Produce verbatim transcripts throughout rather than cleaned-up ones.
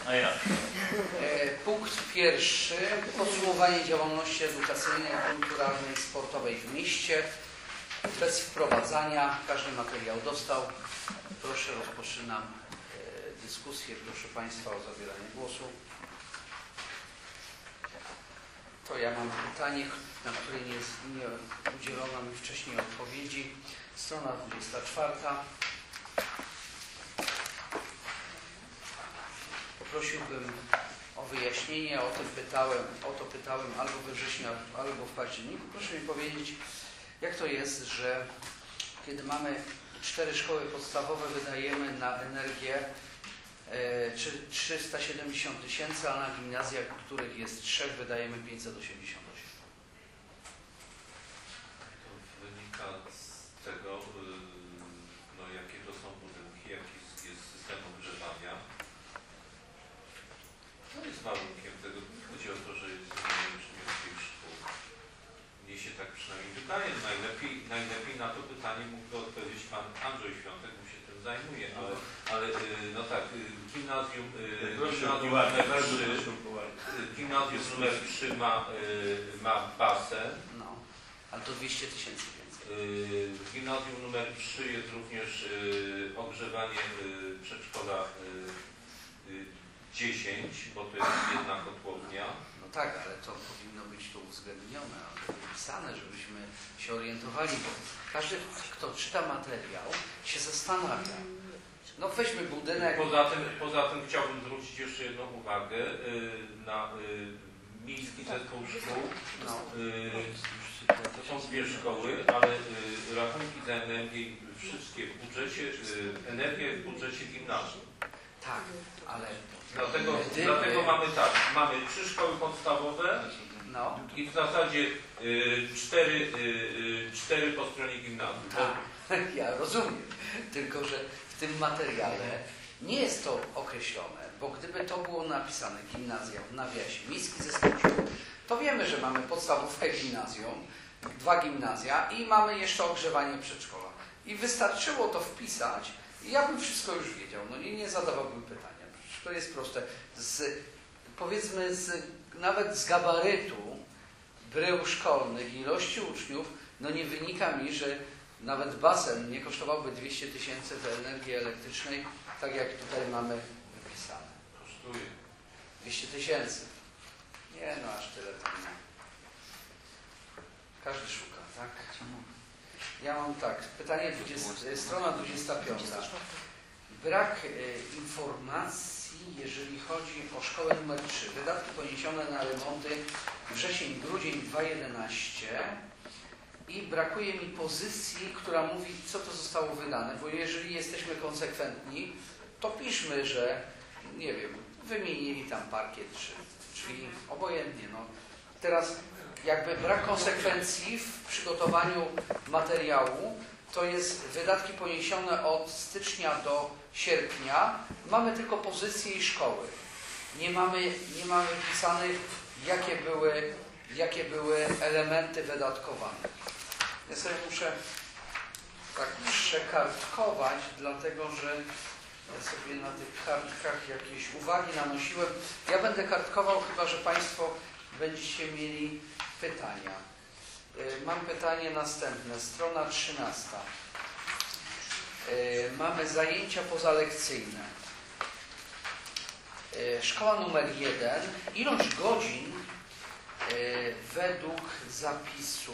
A ja. Punkt pierwszy. Podsumowanie działalności edukacyjnej, kulturalnej, sportowej w mieście. Bez wprowadzania. Każdy materiał dostał. Proszę, rozpoczynam dyskusję. Proszę Państwa o zabieranie głosu. To ja mam pytanie, na które nie, nie udzielono mi wcześniej odpowiedzi. Strona dwudziesta czwarta. Prosiłbym o wyjaśnienie, o tym pytałem, o to pytałem albo we wrześniu, albo w październiku. Proszę mi powiedzieć, jak to jest, że kiedy mamy cztery szkoły podstawowe, wydajemy na energię e, trzysta siedemdziesiąt tysięcy, a na gimnazjach, których jest trzech, wydajemy pięćset osiemdziesiąt osiem. To wynika z tego, no, jakie to są budynki, jaki jest system ogrzewania. To jest warunkiem tego. Nie chodzi o to, że jest więcej szkół. Mnie się tak przynajmniej wydaje. Najlepiej, najlepiej na to pytanie mógłby odpowiedzieć pan Andrzej Świątek, bo się tym zajmuje, ale, ale no tak, gimnazjum, gimnazjum numer trzy, gimnazjum numer trzy ma, ma basen. No, ale to dwieście tysięcy więcej. W gimnazjum numer trzy jest również ogrzewanie przedszkola dziesięć, bo to jest jedna kotłownia. No tak, ale to powinno być tu uwzględnione, albo wypisane, żebyśmy się orientowali, bo każdy, kto czyta materiał, się zastanawia. No weźmy budynek. Poza tym, poza tym chciałbym zwrócić jeszcze jedną uwagę na miejski zespół szkół. No. To są dwie szkoły, ale rachunki za energię wszystkie w budżecie, energię w budżecie gimnazjum. Tak, ale Dlatego, gdyby... dlatego mamy tak, mamy trzy szkoły podstawowe no. i w zasadzie y, cztery, y, cztery po stronie gimnazjum. Tak, ja rozumiem, tylko że w tym materiale nie jest to określone, bo gdyby to było napisane gimnazja w nawiasie, miejski zespół szkół, to wiemy, że mamy podstawówkę gimnazjum, dwa gimnazja i mamy jeszcze ogrzewanie przedszkola. I wystarczyło to wpisać i ja bym wszystko już wiedział, no nie, nie zadawałbym pytania. To jest proste. Z, powiedzmy, z, nawet z gabarytu brył szkolnych i ilości uczniów, no nie wynika mi, że nawet basen nie kosztowałby dwieście tysięcy do energii elektrycznej, tak jak tutaj mamy wypisane. Kosztuje. dwieście tysięcy. Nie, no aż tyle tam nie. Każdy szuka, tak? Ja mam tak, pytanie dwudziesta, strona dwudziesta piąta. Brak e, informacji, jeżeli chodzi o szkołę numer trzy. Wydatki poniesione na remonty wrzesień, grudzień dwa tysiące jedenaście i brakuje mi pozycji, która mówi, co to zostało wydane, bo jeżeli jesteśmy konsekwentni, to piszmy, że, nie wiem, wymienili tam parkiet, czy, czyli obojętnie. No. Teraz jakby brak konsekwencji w przygotowaniu materiału, to jest wydatki poniesione od stycznia do sierpnia. Mamy tylko pozycje i szkoły. Nie mamy, nie mamy wpisanych, jakie były, jakie były elementy wydatkowane. Ja sobie muszę tak przekartkować, dlatego że ja sobie na tych kartkach jakieś uwagi nanosiłem. Ja będę kartkował, chyba że Państwo będziecie mieli pytania. Mam pytanie następne, strona trzynasta. Mamy zajęcia pozalekcyjne. Szkoła numer jeden. Ilość godzin według zapisu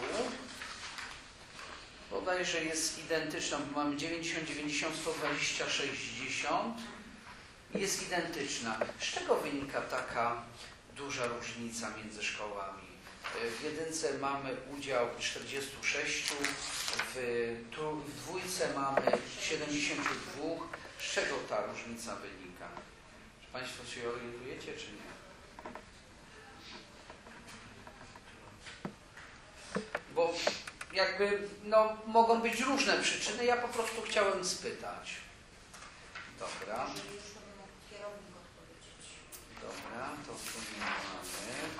bodajże jest identyczna, bo mamy dziewięćdziesiąt, dziewięćdziesiąt, sto dwadzieścia, sześćdziesiąt. Jest identyczna. Z czego wynika taka duża różnica między szkołami? W jedynce mamy udział czterdziestu sześciu, w, tu, w dwójce mamy siedemdziesięciu dwóch. Z czego ta różnica wynika? Czy Państwo się orientujecie, czy nie? Bo jakby, no, mogą być różne przyczyny, ja po prostu chciałem spytać. Dobra. Dobra, to tu nie mamy.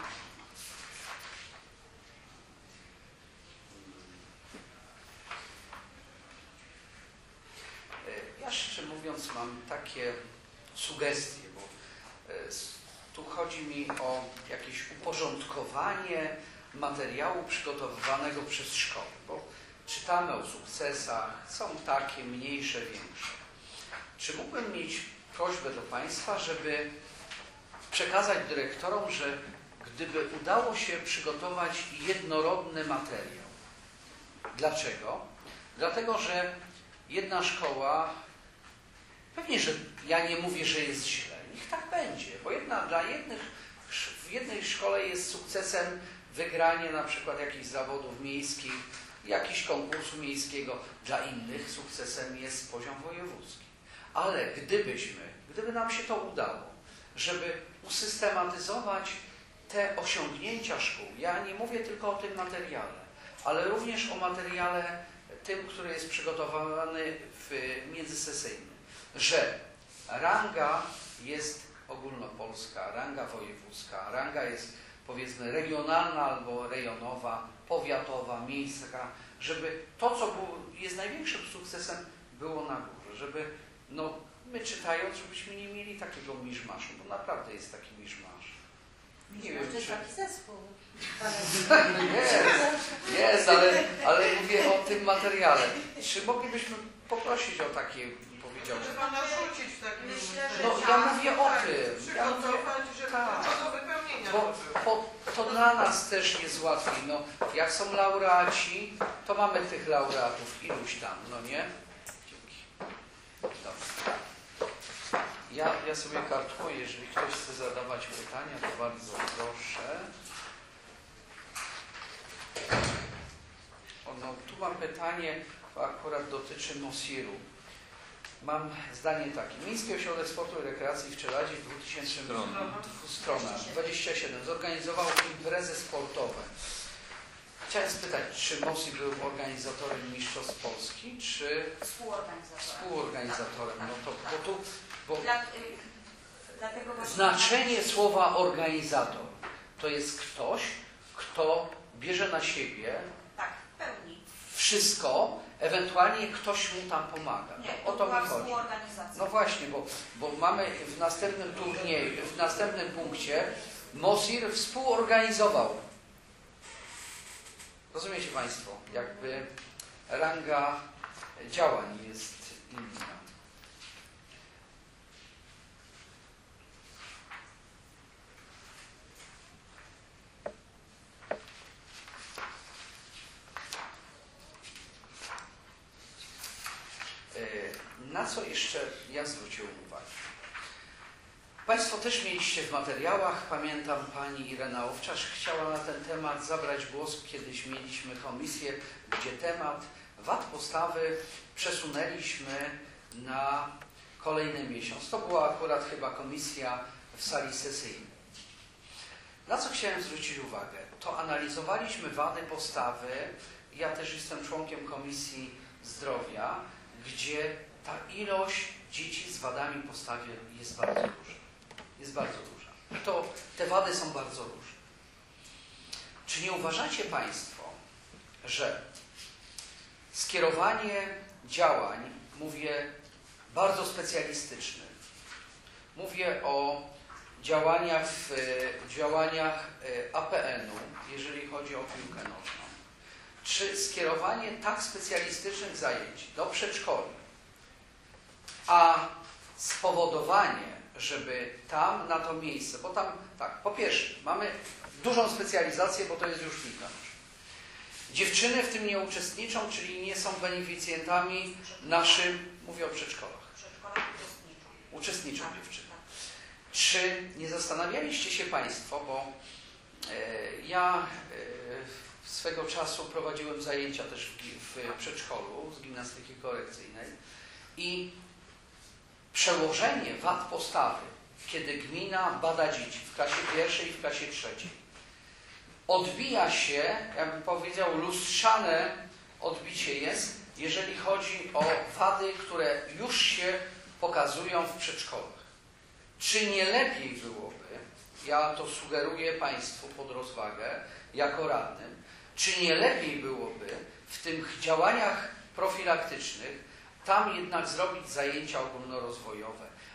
Ja szczerze mówiąc mam takie sugestie, bo Tu chodzi mi o jakieś uporządkowanie materiału przygotowywanego przez szkoły, bo czytamy o sukcesach, są takie mniejsze, większe. Czy mógłbym mieć prośbę do Państwa, żeby przekazać dyrektorom, że gdyby udało się przygotować jednorodny materiał. Dlaczego? Dlatego, że jedna szkoła, pewnie, że ja nie mówię, że jest źle, niech tak będzie, bo jedna, dla jednych, w jednej szkole jest sukcesem wygranie na przykład jakichś zawodów miejskich, jakiś konkursu miejskiego, dla innych sukcesem jest poziom wojewódzki. Ale gdybyśmy, gdyby nam się to udało, żeby usystematyzować te osiągnięcia szkół, ja nie mówię tylko o tym materiale, ale również o materiale tym, który jest przygotowany w międzysesyjnym, że ranga jest ogólnopolska, ranga wojewódzka, ranga jest powiedzmy regionalna albo rejonowa, powiatowa, miejska, żeby to, co było, jest największym sukcesem, było na górze, żeby no, my czytając, żebyśmy nie mieli takiego miszmaszu, bo naprawdę jest taki miszmasz. Nie wiem, to jest czy... taki zespół. Jest, jest, ale, ale mówię o tym materiale. Czy moglibyśmy poprosić o takie, powiedział, Może Pana rzucić w takim Myślę, że no ja mówię o tym. Ja mówię, przygotować, żeby tak. to do wypełnienia bo, to było. bo to dla nas też jest łatwiej. No, jak są laureaci, to mamy tych laureatów iluś tam, no nie? Dzięki. Dobra. Ja, ja sobie kartkuję, jeżeli ktoś chce zadawać pytania, to bardzo proszę. O, no, tu mam pytanie, to akurat dotyczy Mosiru. Mam zdanie takie. Miejski Ośrodek Sportu i Rekreacji w Czeladzie w dwa tysiące dwudziestym siódmym zorganizował imprezy sportowe. Chciałem spytać, czy Mosir był organizatorem Mistrzostw Polski, czy Współorganizatorem. współorganizatorem? No to, bo tu, bo Dla, y, dlatego znaczenie słowa organizator to jest ktoś, kto bierze na siebie tak, w pełni. wszystko, ewentualnie ktoś mu tam pomaga. Nie, O to to była mi chodzi. współorganizacja. No właśnie, bo, bo mamy w następnym turnieju, w następnym punkcie Mosir współorganizował. Rozumiecie Państwo? Jakby ranga działań jest inna. Na co jeszcze ja zwróciłem uwagę? Państwo też mieliście w materiałach, pamiętam Pani Irena Owczarz chciała na ten temat zabrać głos. Kiedyś mieliśmy komisję, gdzie temat wad postawy przesunęliśmy na kolejny miesiąc. To była akurat chyba komisja w sali sesyjnej. Na co chciałem zwrócić uwagę? To analizowaliśmy wady postawy. Ja też jestem członkiem Komisji Zdrowia, gdzie ta ilość dzieci z wadami postawy jest bardzo duża. Jest bardzo duża. To te wady są bardzo różne. Czy nie uważacie Państwo, że skierowanie działań, mówię bardzo specjalistycznych, mówię o działaniach w działaniach A P N-u, jeżeli chodzi o piłkę nożną, czy skierowanie tak specjalistycznych zajęć do przedszkoli, a spowodowanie, żeby tam na to miejsce, bo tam tak, po pierwsze mamy dużą specjalizację, bo to jest już piłka nożna. Dziewczyny w tym nie uczestniczą, czyli nie są beneficjentami naszym, mówię o przedszkolach. Przedszkolach uczestniczą. Uczestniczą Tak, dziewczyny. tak. Czy nie zastanawialiście się Państwo, bo e, ja e, swego czasu prowadziłem zajęcia też w, w przedszkolu z gimnastyki korekcyjnej i przełożenie wad postawy, kiedy gmina bada dzieci w klasie pierwszej i w klasie trzeciej, odbija się, jakbym powiedział, lustrzane odbicie jest, jeżeli chodzi o wady, które już się pokazują w przedszkolach. Czy nie lepiej byłoby, ja to sugeruję Państwu pod rozwagę, jako radnym, czy nie lepiej byłoby w tych działaniach profilaktycznych tam jednak zrobić zajęcia ogólnorozwojowe,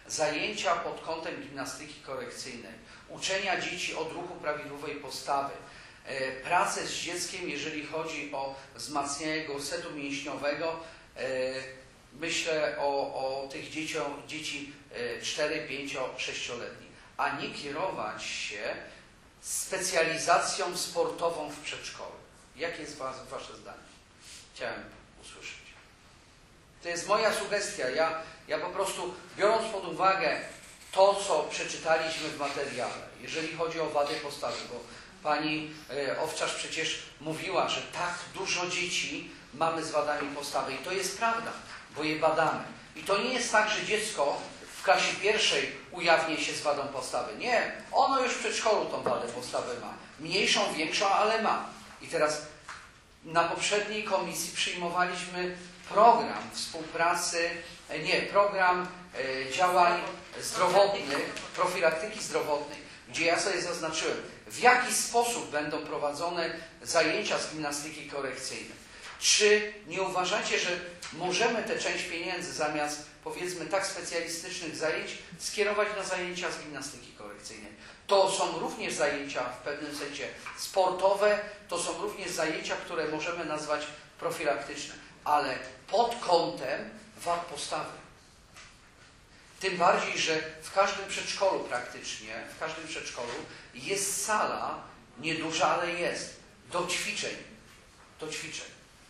zajęcia pod kątem gimnastyki korekcyjnej, uczenia dzieci odruchu prawidłowej postawy, e, pracę z dzieckiem, jeżeli chodzi o wzmacnianie gorsetu mięśniowego, e, myślę o, o tych dzieciom, dzieci cztery, pięć, sześcioletnich, a nie kierować się specjalizacją sportową w przedszkolu. Jakie jest was, Wasze zdanie? Chciałem usłyszeć. To jest moja sugestia. Ja, ja po prostu, biorąc pod uwagę to, co przeczytaliśmy w materiale, jeżeli chodzi o wady postawy, bo pani e, Owczarz przecież mówiła, że tak dużo dzieci mamy z wadami postawy i to jest prawda, bo je badamy. I to nie jest tak, że dziecko w klasie pierwszej ujawni się z wadą postawy. Nie, ono już w przedszkolu tą wadę postawy ma. Mniejszą, większą, ale ma. I teraz na poprzedniej komisji przyjmowaliśmy program współpracy, nie, program e, działań zdrowotnych, profilaktyki zdrowotnej, gdzie ja sobie zaznaczyłem, w jaki sposób będą prowadzone zajęcia z gimnastyki korekcyjnej. Czy nie uważacie, że możemy tę część pieniędzy zamiast, powiedzmy, tak specjalistycznych zajęć skierować na zajęcia z gimnastyki korekcyjnej? To są również zajęcia w pewnym sensie sportowe, to są również zajęcia, które możemy nazwać profilaktyczne, ale pod kątem wad postawy. Tym bardziej, że w każdym przedszkolu praktycznie, w każdym przedszkolu jest sala, nieduża, ale jest, do ćwiczeń. Do ćwiczeń.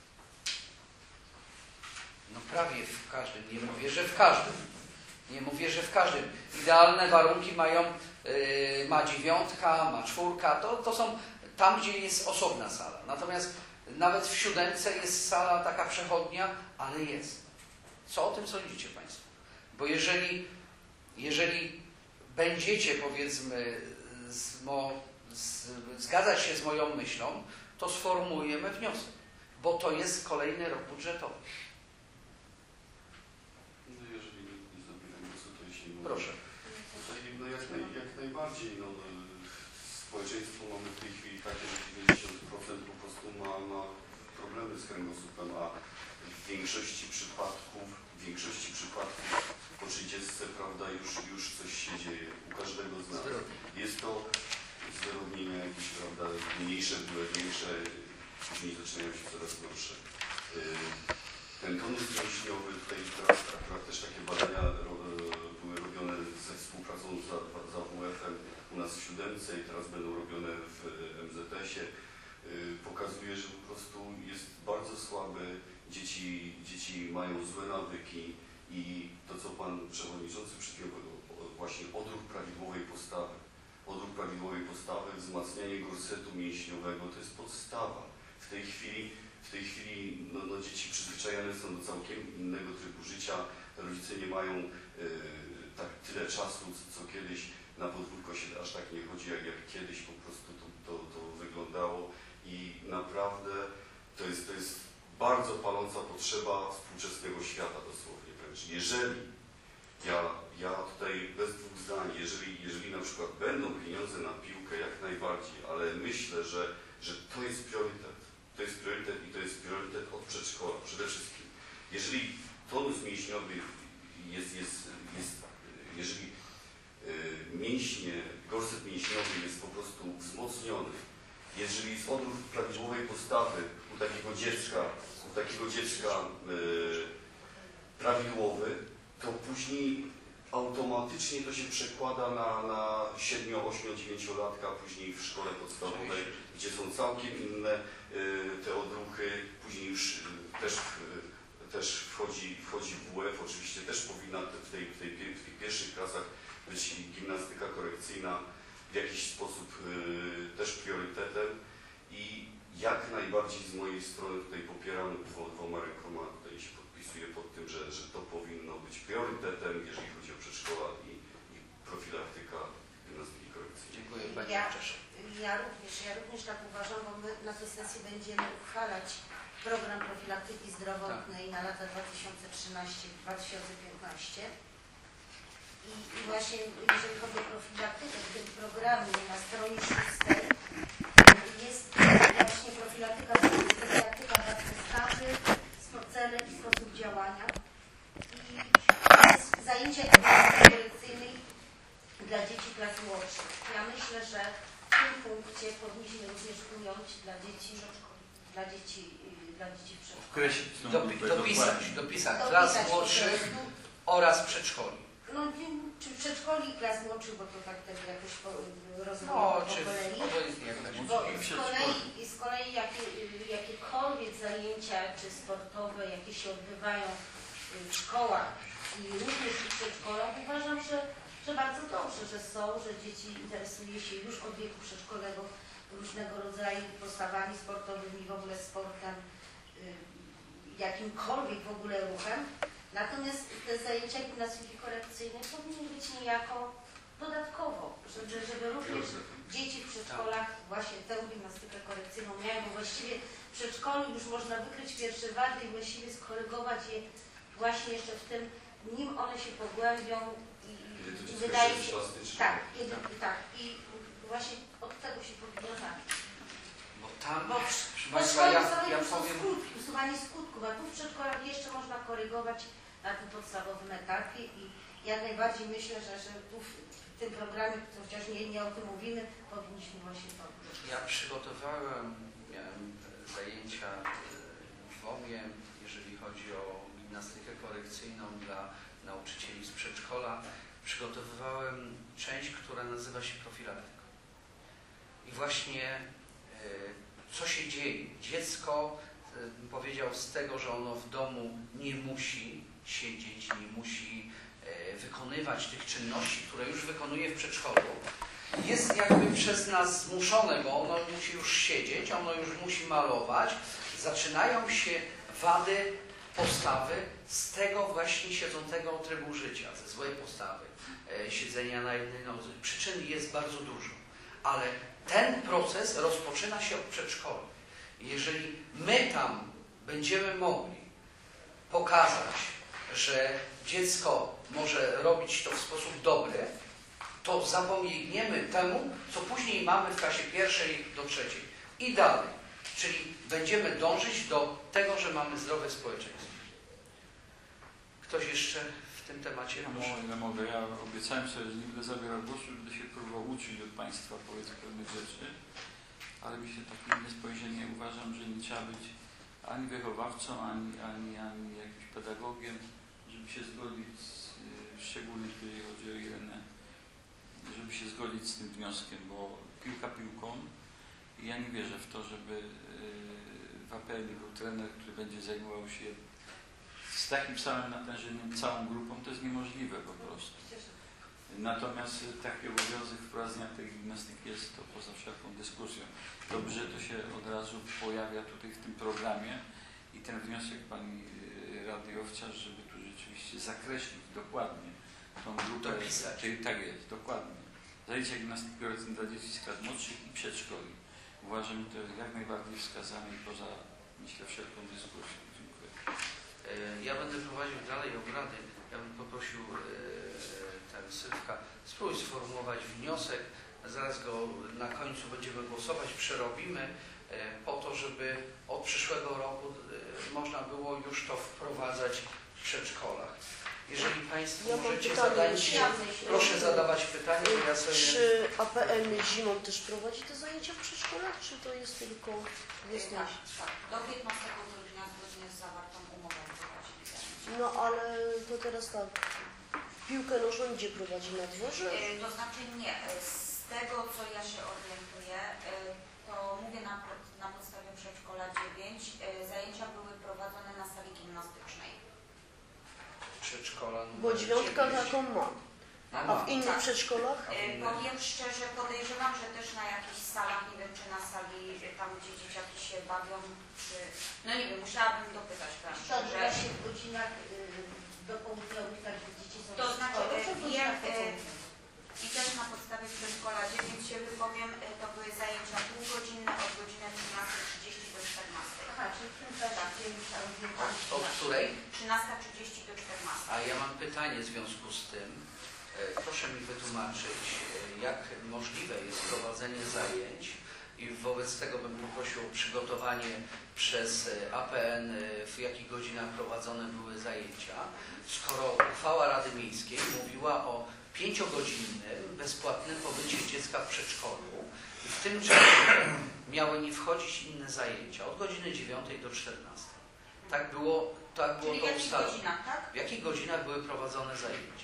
No prawie w każdym, nie mówię, że w każdym. Nie mówię, że w każdym. Idealne warunki mają, yy, ma dziewiątka, ma czwórka, to, to są tam, gdzie jest osobna sala. Natomiast nawet w siódemce jest sala taka przechodnia, ale jest. Co o tym sądzicie Państwo? Bo jeżeli, jeżeli będziecie, powiedzmy, z mo, z, zgadzać się z moją myślą, to sformułujemy wniosek, bo to jest kolejny rok budżetowy. No jeżeli nie, nie zabieram głosu, to jeśli mogę. Proszę. Tutaj, no jak, naj, jak najbardziej. No, społeczeństwo mamy w tej chwili takie, że dziewięćdziesiąt procent po prostu ma, ma problemy z kręgosłupem, a w większości przypadków, w większości przypadków po trzydziestce, prawda, już, już coś się dzieje u każdego z nas. Jest to zwyrodnienia jakieś, prawda, mniejsze były większe, później zaczynają się coraz gorsze. Ten tonus mięśniowy, tutaj teraz akurat też takie badania były robione ze współpracą z A W F-em u nas w siódemce i teraz będą robione w M Z S-ie. Pokazuje, że po prostu jest bardzo słaby, dzieci, dzieci mają złe nawyki i to, co Pan Przewodniczący przed chwilą powiedział, właśnie odruch prawidłowej postawy. Odruch prawidłowej postawy, wzmacnianie gorsetu mięśniowego, to jest podstawa. W tej chwili, w tej chwili no, no, dzieci przyzwyczajone są do całkiem innego trybu życia, rodzice nie mają y, tak tyle czasu, co, co kiedyś, na podwórko się aż tak nie chodzi, jak, jak kiedyś po prostu to, to, to wyglądało i naprawdę to jest, to jest bardzo paląca potrzeba współczesnego świata dosłownie wręcz. Jeżeli ja, ja tutaj bez dwóch zdań, jeżeli, jeżeli na przykład będą pieniądze na piłkę, jak najbardziej, ale myślę, że, że to jest priorytet. To jest priorytet i to jest priorytet od przedszkola przede wszystkim. Jeżeli tonus mięśniowy jest, jest, jest jeżeli yy, mięśnie, gorset mięśniowy jest po prostu wzmocniony, jeżeli jest odruch prawidłowej postawy u takiego dziecka, u takiego dziecka yy, prawidłowy, to później automatycznie to się przekłada na, na siedmiu, ośmiu, dziewięciolatka, później w szkole podstawowej, gdzie są całkiem inne y, te odruchy, później już y, też, y, też wchodzi, wchodzi W F, oczywiście też powinna w, tej, w, tej, w tych pierwszych klasach być gimnastyka korekcyjna w jakiś sposób y, też priorytetem i jak najbardziej z mojej strony tutaj popieram dwoma rękoma, tutaj się podpisuję pod tym, że, że to powinno być priorytetem, jeżeli chodzi o przedszkola i, i profilaktyka gimnastyki korekcyjnej. Dziękuję Pani Ja, Owczarz. ja również, ja również tak uważam, bo my na tej sesji będziemy uchwalać program profilaktyki zdrowotnej tak. na lata dwa tysiące trzynaście do dwa tysiące piętnaście. I, I właśnie jeżeli chodzi o profilaktykę, w tym programie na stronie szóstej jest właśnie profilaktyka, profilaktyka wad postawy, cele i sposób działania. I jest zajęcia klas młodszych. Ja myślę, że w tym punkcie powinniśmy również ująć dla dzieci, dla dzieci, dla dzieci w przedszkolu. Określić tą Dopi grupę dopisać, dokładnie. dopisać Dopisać klas po młodszych prostu. oraz przedszkoli. No, nie- czy przedszkoli i klas młodszych, bo to tak wtedy jakoś po, rozwoju No, po czy kolei. obojętnie jak tak. Bo I z przedszkoli. kolei, i z kolei jakie, jakiekolwiek zajęcia, czy sportowe, jakie się odbywają w szkołach i również w przedszkolach, uważam, że, że bardzo dobrze, że są, że dzieci interesuje się już od wieku przedszkolnego różnego rodzaju postawami sportowymi, w ogóle sportem, y, jakimkolwiek w ogóle ruchem. Natomiast te zajęcia gimnastyki korekcyjnej powinny być niejako dodatkowo, żeby, żeby również dzieci w przedszkolach właśnie tę gimnastykę korekcyjną miały, bo właściwie w przedszkolu już można wykryć pierwsze wady i właściwie skorygować je właśnie jeszcze w tym, nim one się pogłębią i, Kiedy to i dziecko wydaje jest się, plastyczne. tak, kiedy, tak, i właśnie od tego się powinno zacząć. Bo tam, Bo proszę w Państwa, szkole ja, samej ja już są powiem, skutki, usuwanie skutków, a tu w przedszkolach jeszcze można korygować na tym podstawowym etapie i jak najbardziej myślę, że, że tu w tym programie, chociaż nie, nie o tym mówimy, powinniśmy właśnie to robić. ja przygotowałem, miałem zajęcia w WOM-ie, jeżeli chodzi o gimnastykę korekcyjną dla nauczycieli z przedszkola. Przygotowywałem część, która nazywa się profilaktyką. I właśnie y, co się dzieje? Dziecko, y, powiedział, z tego, że ono w domu nie musi siedzieć, nie musi y, wykonywać tych czynności, które już wykonuje w przedszkolu, jest jakby przez nas zmuszone, bo ono musi już siedzieć, ono już musi malować. Zaczynają się wady postawy z tego właśnie siedzącego trybu życia, ze złej postawy, e, siedzenia na jednej nodze. Przyczyn jest bardzo dużo, ale ten proces rozpoczyna się od przedszkola. Jeżeli my tam będziemy mogli pokazać, że dziecko może robić to w sposób dobry, to zapobiegniemy temu, co później mamy w klasie pierwszej do trzeciej i dalej. Czyli będziemy dążyć do tego, że mamy zdrowe społeczeństwo. Ktoś jeszcze w tym temacie? Ja mogę, ja mogę. Ja obiecałem sobie, że nie będę zabierał głosu, będę się próbował uczyć od Państwa powiedzmy pewnych rzeczy, ale mi się takie inne spojrzenie uważam, że nie trzeba być ani wychowawcą, ani, ani, ani jakimś pedagogiem, żeby się zgodzić, z, szczególnie jeżeli chodzi o Irenę, żeby się zgodzić z tym wnioskiem, bo piłka piłką i ja nie wierzę w to, żeby w A P L był trener, który będzie zajmował się z takim samym natężeniem całą grupą, to jest niemożliwe po prostu. Natomiast taki obowiązek wprowadzenia tej gimnastyki jest to poza wszelką dyskusją. Dobrze, że to się od razu pojawia tutaj w tym programie i ten wniosek pani radiowca, żeby tu rzeczywiście zakreślić dokładnie tą grupę. Dopisać. Czyli tak jest, dokładnie. Zajęcia gimnastyki korekcyjnej dla dzieci z klas młodszych i przedszkoli. Uważam, że to jest jak najbardziej wskazane i poza, myślę, wszelką dyskusją. Dziękuję. Ja będę prowadził dalej obrady. Ja bym poprosił ten Sylwka, spróbuj sformułować wniosek. Zaraz go na końcu będziemy głosować, przerobimy po to, żeby od przyszłego roku można było już to wprowadzać w przedszkolach. Jeżeli Państwo Ja mam możecie pytanie. zadać, Ja myślę, proszę zadawać pytania, bo ja sobie... Czy A P L zimą też prowadzi te zajęcia w przedszkolach, czy to jest tylko wiosną? Tak, tak. Do piętnastego grudnia zgodnie z zawartą umową prowadzili zajęcia. No ale to teraz tak, piłkę nożną gdzie prowadzi, na dworze? E, To znaczy nie, e, z tego co ja się orientuję, e, to mówię na, pod- na podstawie przedszkola dziewięć, e, zajęcia były prowadzone na sali gimnastycznej. Przedszkola Bo numer dziewiątka dziewięć. taką ma. No A ma. w innych przedszkolach? E, Powiem szczerze, podejrzewam, że też na jakichś salach, nie wiem czy na sali e, tam gdzie dzieciaki się bawią, czy... No nie wiem, musiałabym dopytać To prawda, odbywa że... się w godzinach y, dopołudniowych, tak, że dzieci są To w znaczy, szkole, e, czy w wiem, godzinach e, popołudniowych? I też na podstawie przedszkola dziewięć się wypowiem, e, to były zajęcia półgodzinne od godziny trzynasta trzydzieści do czternastej. Aha, czyli w tym czasie Tak. gdzie już tam A od której? trzynasta trzydzieści do czternastej. A ja mam pytanie w związku z tym. E, Proszę mi wytłumaczyć, e, jak możliwe jest prowadzenie zajęć i wobec tego bym poprosił o przygotowanie przez e, A P N, e, w jakich godzinach prowadzone były zajęcia, skoro uchwała Rady Miejskiej mówiła o pięciogodzinnym, bezpłatnym pobycie dziecka w przedszkolu. I w tym czasie miały nie wchodzić inne zajęcia od godziny dziewiątej do czternastej. Tak było, tak było Czyli w to jakich ustalone. godzinach, tak? W jakich godzinach były prowadzone zajęcia?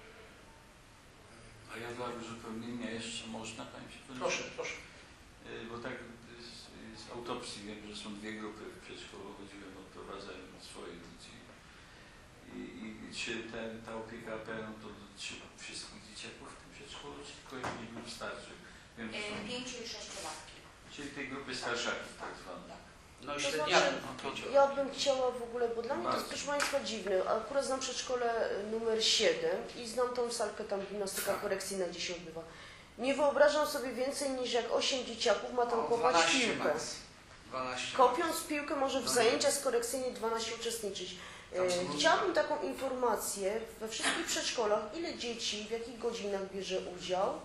A ja dla uzupełnienia jeszcze można, Panie Przewodniczący? Proszę, proszę. Y, Bo tak z, z autopsji wiem, że są dwie grupy w przedszkolu, chodziłem, odprowadzają swoje dzieci. I, i czy te, ta opieka A P N to dotyczy wszystkich dzieciaków w tym przedszkolu, czy tylko jednej grup starszych? Wiem, że są, Y, Pięciu i sześciolatki. czyli tej grupy starszaków tak zwanej. No i To średniaków. znaczy, no, pięcio- Ja bym chciała w ogóle, bo dla mnie to jest, proszę Państwa, dziwne. Akurat znam przedszkole numer siedem i znam tą salkę, tam gimnastyka korekcyjna, gdzie się odbywa. Nie wyobrażam sobie więcej niż jak osiem dzieciaków ma tam No, kopać dwanaście piłkę. max. dwanaście. Kopiąc piłkę może w No. zajęcia z korekcyjnej dwanaście uczestniczyć. Tam są E, różne. Chciałabym taką informację we wszystkich przedszkolach, ile dzieci, w jakich godzinach bierze udział.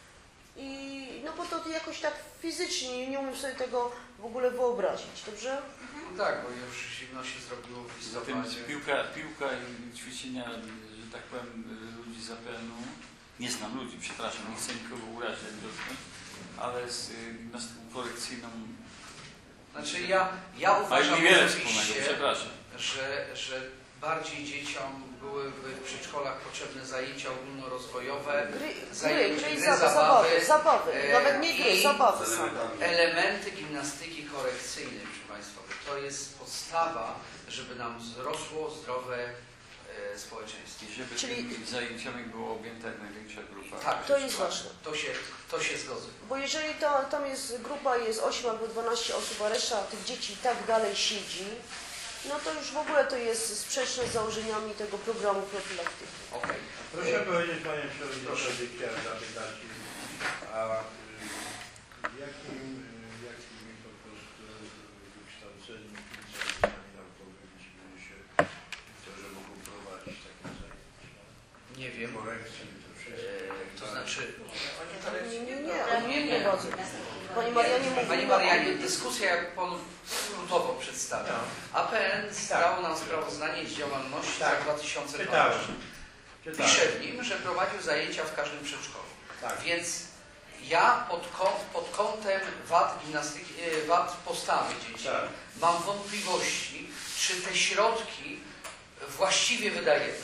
I no bo to jakoś tak fizycznie nie umiem sobie tego w ogóle wyobrazić, dobrze? No tak, bo już zimno się zrobiło w Zatem listopadzie. piłka, piłka i ćwiczenia, że tak powiem, ludzi z A P N-u, nie znam ludzi, przepraszam, nie chcę nikogo urazić, ale z y, gimnastyką korekcyjną, Znaczy ja, ja ale uważam niewiele wspólnego, osobiście, przepraszam. że, że bardziej dzieciom byłyby w przedszkolach potrzebne zajęcia ogólnorozwojowe, Gry, gry, Zajęcie, gry i gry, za- zabawy, zabawy, zabawy, e, nawet nie gry, i zabawy z same. elementami. elementy gimnastyki korekcyjnej, proszę Państwa, bo to jest podstawa, żeby nam wzrosło zdrowe e, społeczeństwo. I żeby Czyli- tymi zajęciami była objęta jak największa grupa. Tak, To jest ważne. To się, to się zgodzę. Bo jeżeli ta, tam jest grupa, jest osiem albo dwanaście osób, a reszta tych dzieci i tak dalej siedzi, no to już w ogóle to jest sprzeczne z założeniami tego programu profilaktyki. Okej. Proszę E, powiedzieć, Panie Przewodniczący, chciałem zapytać, a y, jakim, y, jakim po prostu wykształceniem specjalistami naukowymi ci ludzie się, którzy mogą prowadzić takie zajęcia? Nie wiem. Korekcji, to wszystko. E, to znaczy, Nie, nie, nie, oni nie prowadzą. Pani Marianie mówi... Pani Marianie, dyskusja, jak Pan skrótowo przedstawia. A P N zdał nam sprawozdanie z działalności za Tak. dwa tysiące Czytałem. dwanaście. Czytałem. Pisze w nim, że prowadził zajęcia w każdym przedszkolu. Tak. Więc ja pod, kąt, pod kątem wad gimnastyki, e, wad postawy dzieci Tak. mam wątpliwości, czy te środki właściwie wydajemy.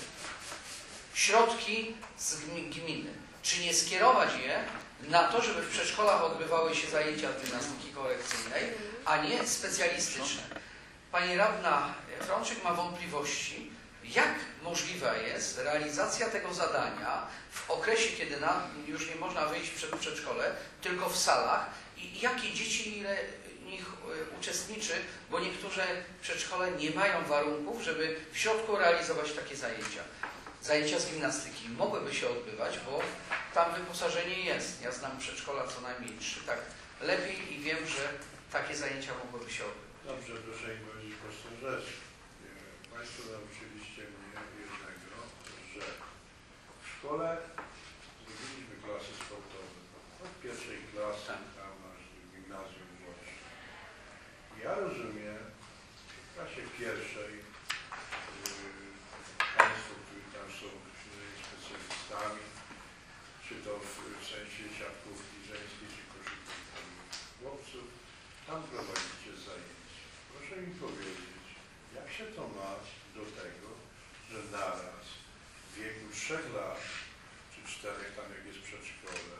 Środki z gmi- gminy. Czy nie skierować je na to, żeby w przedszkolach odbywały się zajęcia z gimnastyki korekcyjnej, a nie specjalistyczne. Pani radna Frączyk ma wątpliwości, jak możliwa jest realizacja tego zadania w okresie, kiedy na, już nie można wyjść przed przedszkole, tylko w salach i jakie dzieci, ile nich e, uczestniczy, bo niektóre przedszkole nie mają warunków, żeby w środku realizować takie zajęcia. Zajęcia z gimnastyki mogłyby się odbywać, bo tam wyposażenie jest. Ja znam przedszkola co najmniej trzy, tak lepiej i wiem, że takie zajęcia mogłyby się odbywać. Dobrze, proszę mi powiedzieć prostą rzecz. E, Państwo nauczyliście mnie jednego, że w szkole zrobiliśmy klasy sportowe. Od pierwszej klasy tam aż do gimnazjum włącznie. Ja rozumiem, w klasie pierwszej yy, Państwo, którzy tam są yy, specjalistami, czy to w, w sensie siatkówki żeńskiej, czy koszykówki chłopców, tam prowadzicie zajęcia. Proszę mi powiedzieć, jak się to ma do tego, że naraz w wieku trzech lat, czy czterech, tam jak jest przedszkole,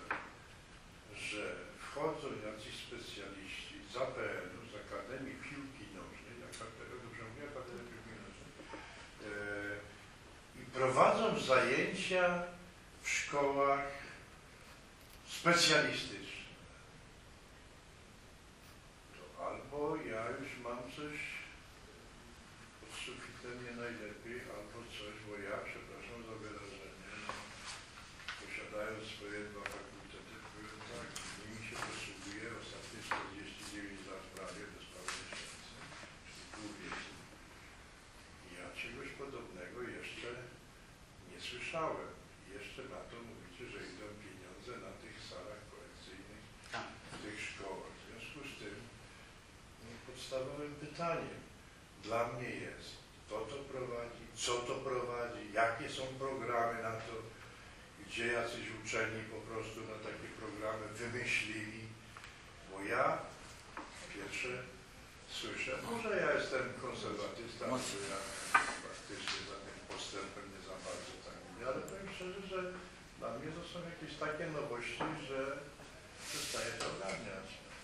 że wchodzą jacyś specjaliści z A P N-u, z Akademii Piłki Nożnej, Akademii, dobrze mówię, Akademii Piłki Nożnej, yy, i prowadzą zajęcia w szkołach specjalistyczne. To albo ja już mam coś pod sufitem nie najlepiej, albo coś, bo ja, przepraszam za wyrażenie, no, posiadając swoje dwa fakultety, powiem tak, nimi się posługuję ostatnie czterdzieści dziewięć lat prawie bez prawa miesięcy, czyli pół wieku. Ja czegoś podobnego jeszcze nie słyszałem. Jeszcze na to mówicie, że idą pieniądze na tych salach korekcyjnych w tych szkołach. W związku z tym no, podstawowym pytaniem dla mnie jest, kto to prowadzi, co to prowadzi, jakie są programy na to i w gdzie jacyś uczeni po prostu na takie programy wymyślili, bo ja pierwsze słyszę, może ja jestem konserwatysta, może ja faktycznie za tym postępem nie za bardzo tak mówię, ale powiem szczerze, że dla mnie to są jakieś takie nowości, że przestaje to ogarniać.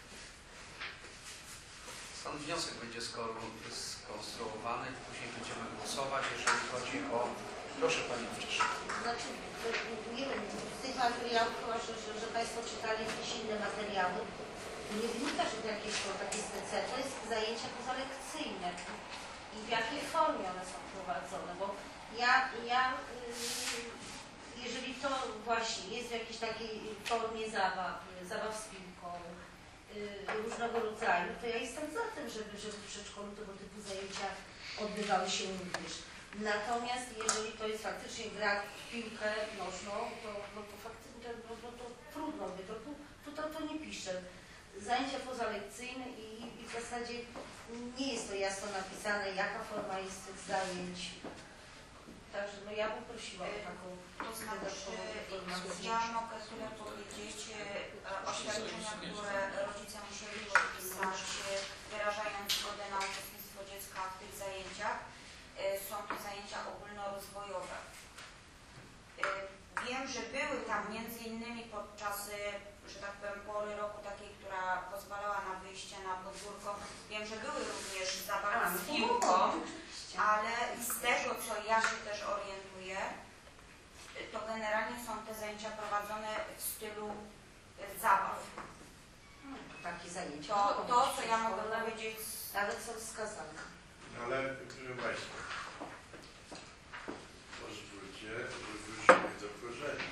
Stąd wniosek będzie skonstruowany, później będziemy głosować, jeżeli chodzi o... Proszę Pani wcześniej. Znaczy, nie wiem, z tych materiałów chyba, że, że, że Państwo czytali jakieś inne materiały, nie wynika, że to jakieś są takie specjalne, to jest zajęcia pozalekcyjne i w jakiej formie one są prowadzone, bo ja, ja yy, jeżeli to właśnie jest w jakiejś takiej formie zabaw, zabaw z piłką, yy, różnego rodzaju, to ja jestem za tym, żeby, żeby w przedszkolu tego typu zajęcia odbywały się również. Natomiast jeżeli to jest faktycznie gra w piłkę nożną, to, no to faktycznie no, no, to trudno by, to, to, to, to, to nie piszę. Zajęcia pozalekcyjne i, i w zasadzie nie jest to jasno napisane, jaka forma jest tych zajęć. Także no ja bym prosiła o taką To znaczy, informację. ja mogę tyle powiedzieć, e, oświadczenia, które rodzice musieli podpisać, e, wyrażając zgodę na uczestnictwo dziecka w tych zajęciach. E, Są to zajęcia ogólnorozwojowe. E, Wiem, że były tam między innymi podczas, e, że tak powiem, pory roku takiej, która pozwalała na wyjście na podwórko. Wiem, że były również zabawy z piłką, ale z tego, co ja się też orientuję, to generalnie są te zajęcia prowadzone w stylu e, zabaw. No, to takie zajęcia. To, to co ja mogę powiedzieć, Nawet są wskazane. Ale proszę Państwa, pozwólcie, że wrócimy do korzeni.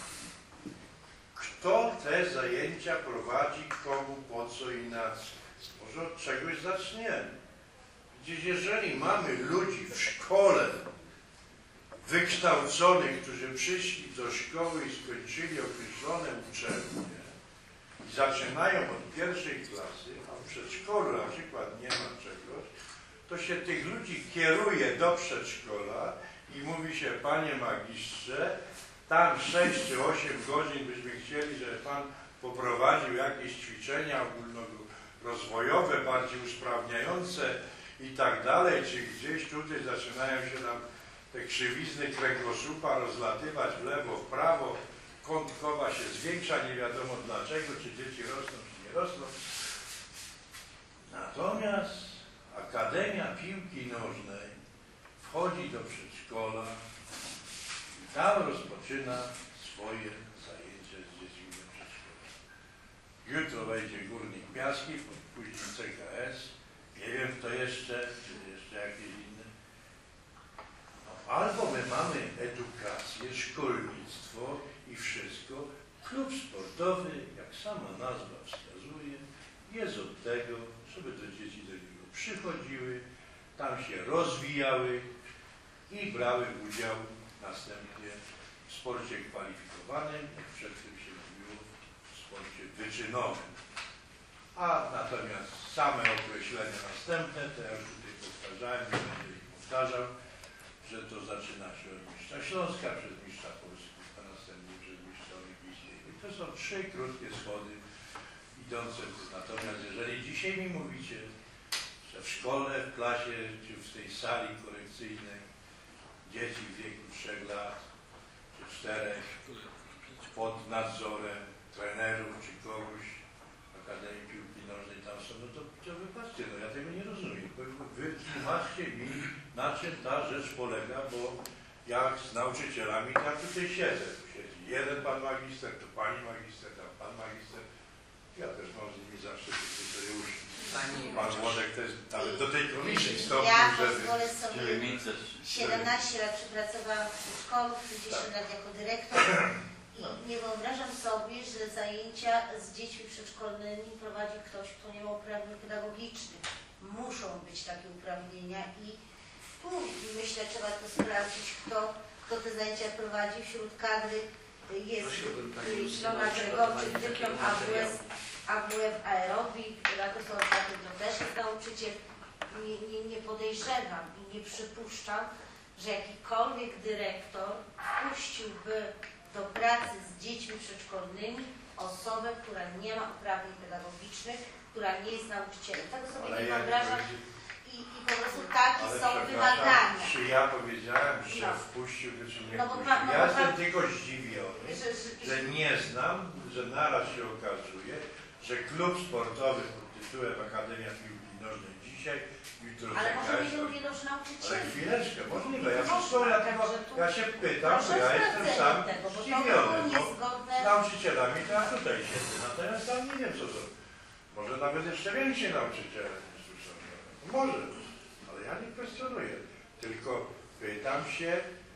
Kto te zajęcia prowadzi, komu, po co i na co? Może od czegoś zaczniemy. Gdzieś jeżeli mamy ludzi w szkole wykształconych, którzy przyszli do szkoły i skończyli określone uczelnie i zaczynają od pierwszej klasy, a w przedszkolu na przykład nie ma czegoś, to się tych ludzi kieruje do przedszkola i mówi się, panie magistrze, tam sześć czy osiem godzin byśmy chcieli, żeby pan poprowadził jakieś ćwiczenia ogólnorozwojowe, bardziej usprawniające i tak dalej, czy gdzieś tutaj zaczynają się nam te krzywizny kręgosłupa rozlatywać w lewo, w prawo, kąt chowa się zwiększa, nie wiadomo dlaczego, czy dzieci rosną, czy nie rosną. Natomiast Akademia Piłki Nożnej wchodzi do przedszkola i tam rozpoczyna swoje zajęcia z dziećmi do przedszkola. Jutro wejdzie Górnik Piaski, później C K S, nie wiem kto jeszcze, czy jeszcze jakieś inne. No, albo my mamy edukację, szkolnictwo i wszystko. Klub sportowy, jak sama nazwa wskazuje, jest od tego, żeby te dzieci do niego przychodziły, tam się rozwijały i brały udział następnie w sporcie kwalifikowanym, jak przedtem się mówiło, w sporcie wyczynowym. A natomiast same określenia następne, to ja już tutaj powtarzałem, nie będę ich powtarzał, że to zaczyna się od mistrza Śląska, przez mistrza Polski, a następnie przez mistrza olimpijskiego. I to są trzy krótkie schody idące. Natomiast jeżeli dzisiaj mi mówicie, że w szkole, w klasie, czy w tej sali korekcyjnej dzieci w wieku trzech lat, czy czterech, pod nadzorem trenerów, czy kogoś, Akademii Piłki Nożnej tam są, no to, to wybaczcie, no ja tego nie rozumiem. Wytłumaczcie mi, na czym ta rzecz polega, bo jak z nauczycielami, to ja tutaj siedzę. Tu siedzi jeden pan magister, tu pani magister, tam pan magister. Ja też mam z nimi zawsze tutaj usiąść. Pan Młodek też nawet do tej komisji wstąpił, Ja żeby... pozwolę sobie, siedemnaście lat przepracowałam w przedszkolu, trzydzieści lat jako dyrektor i nie wyobrażam sobie, że zajęcia z dziećmi przedszkolnymi prowadzi ktoś, kto nie ma uprawnień pedagogicznych. Muszą być takie uprawnienia i tu myślę, trzeba to sprawdzić, kto, kto te zajęcia prowadzi. Wśród kadry jest Ilona Gregorczyk, dyplom A W F Aerobik, to też jest nauczyciel. Nie, nie, nie podejrzewam i nie przypuszczam, że jakikolwiek dyrektor puściłby do pracy z dziećmi przedszkolnymi osobę, która nie ma uprawnień pedagogicznych, która nie jest nauczycielem. Tego sobie Ale nie ja nie wyobrażam powiedziałem- i, i po prostu takie Ale są przepraszam, wymagania. czy ja powiedziałem, że No. wpuścił, czy nie No bo wpuścił? pan- no Ja bo jestem pan- tylko zdziwiony, Że, że, że nie znam, że naraz się okazuje, że klub sportowy pod tytułem Akademia Piłki Nożnej dzisiaj, jutro ale może czeka- mieć równie dobrze Ale nauczycieli. chwileczkę, możliwe. Ja Można, wszystko, ja, tylko, także tu ja się pytam, proszę bo ja o jestem sprawdzenie sam tego, bo to zdziwiony, było bo niezgodne. z nauczycielami to ja tutaj siedzę, natomiast tam nie wiem co to. Może nawet jeszcze więksi nauczyciele niż tu są. Może, ale ja nie kwestionuję, tylko pytam się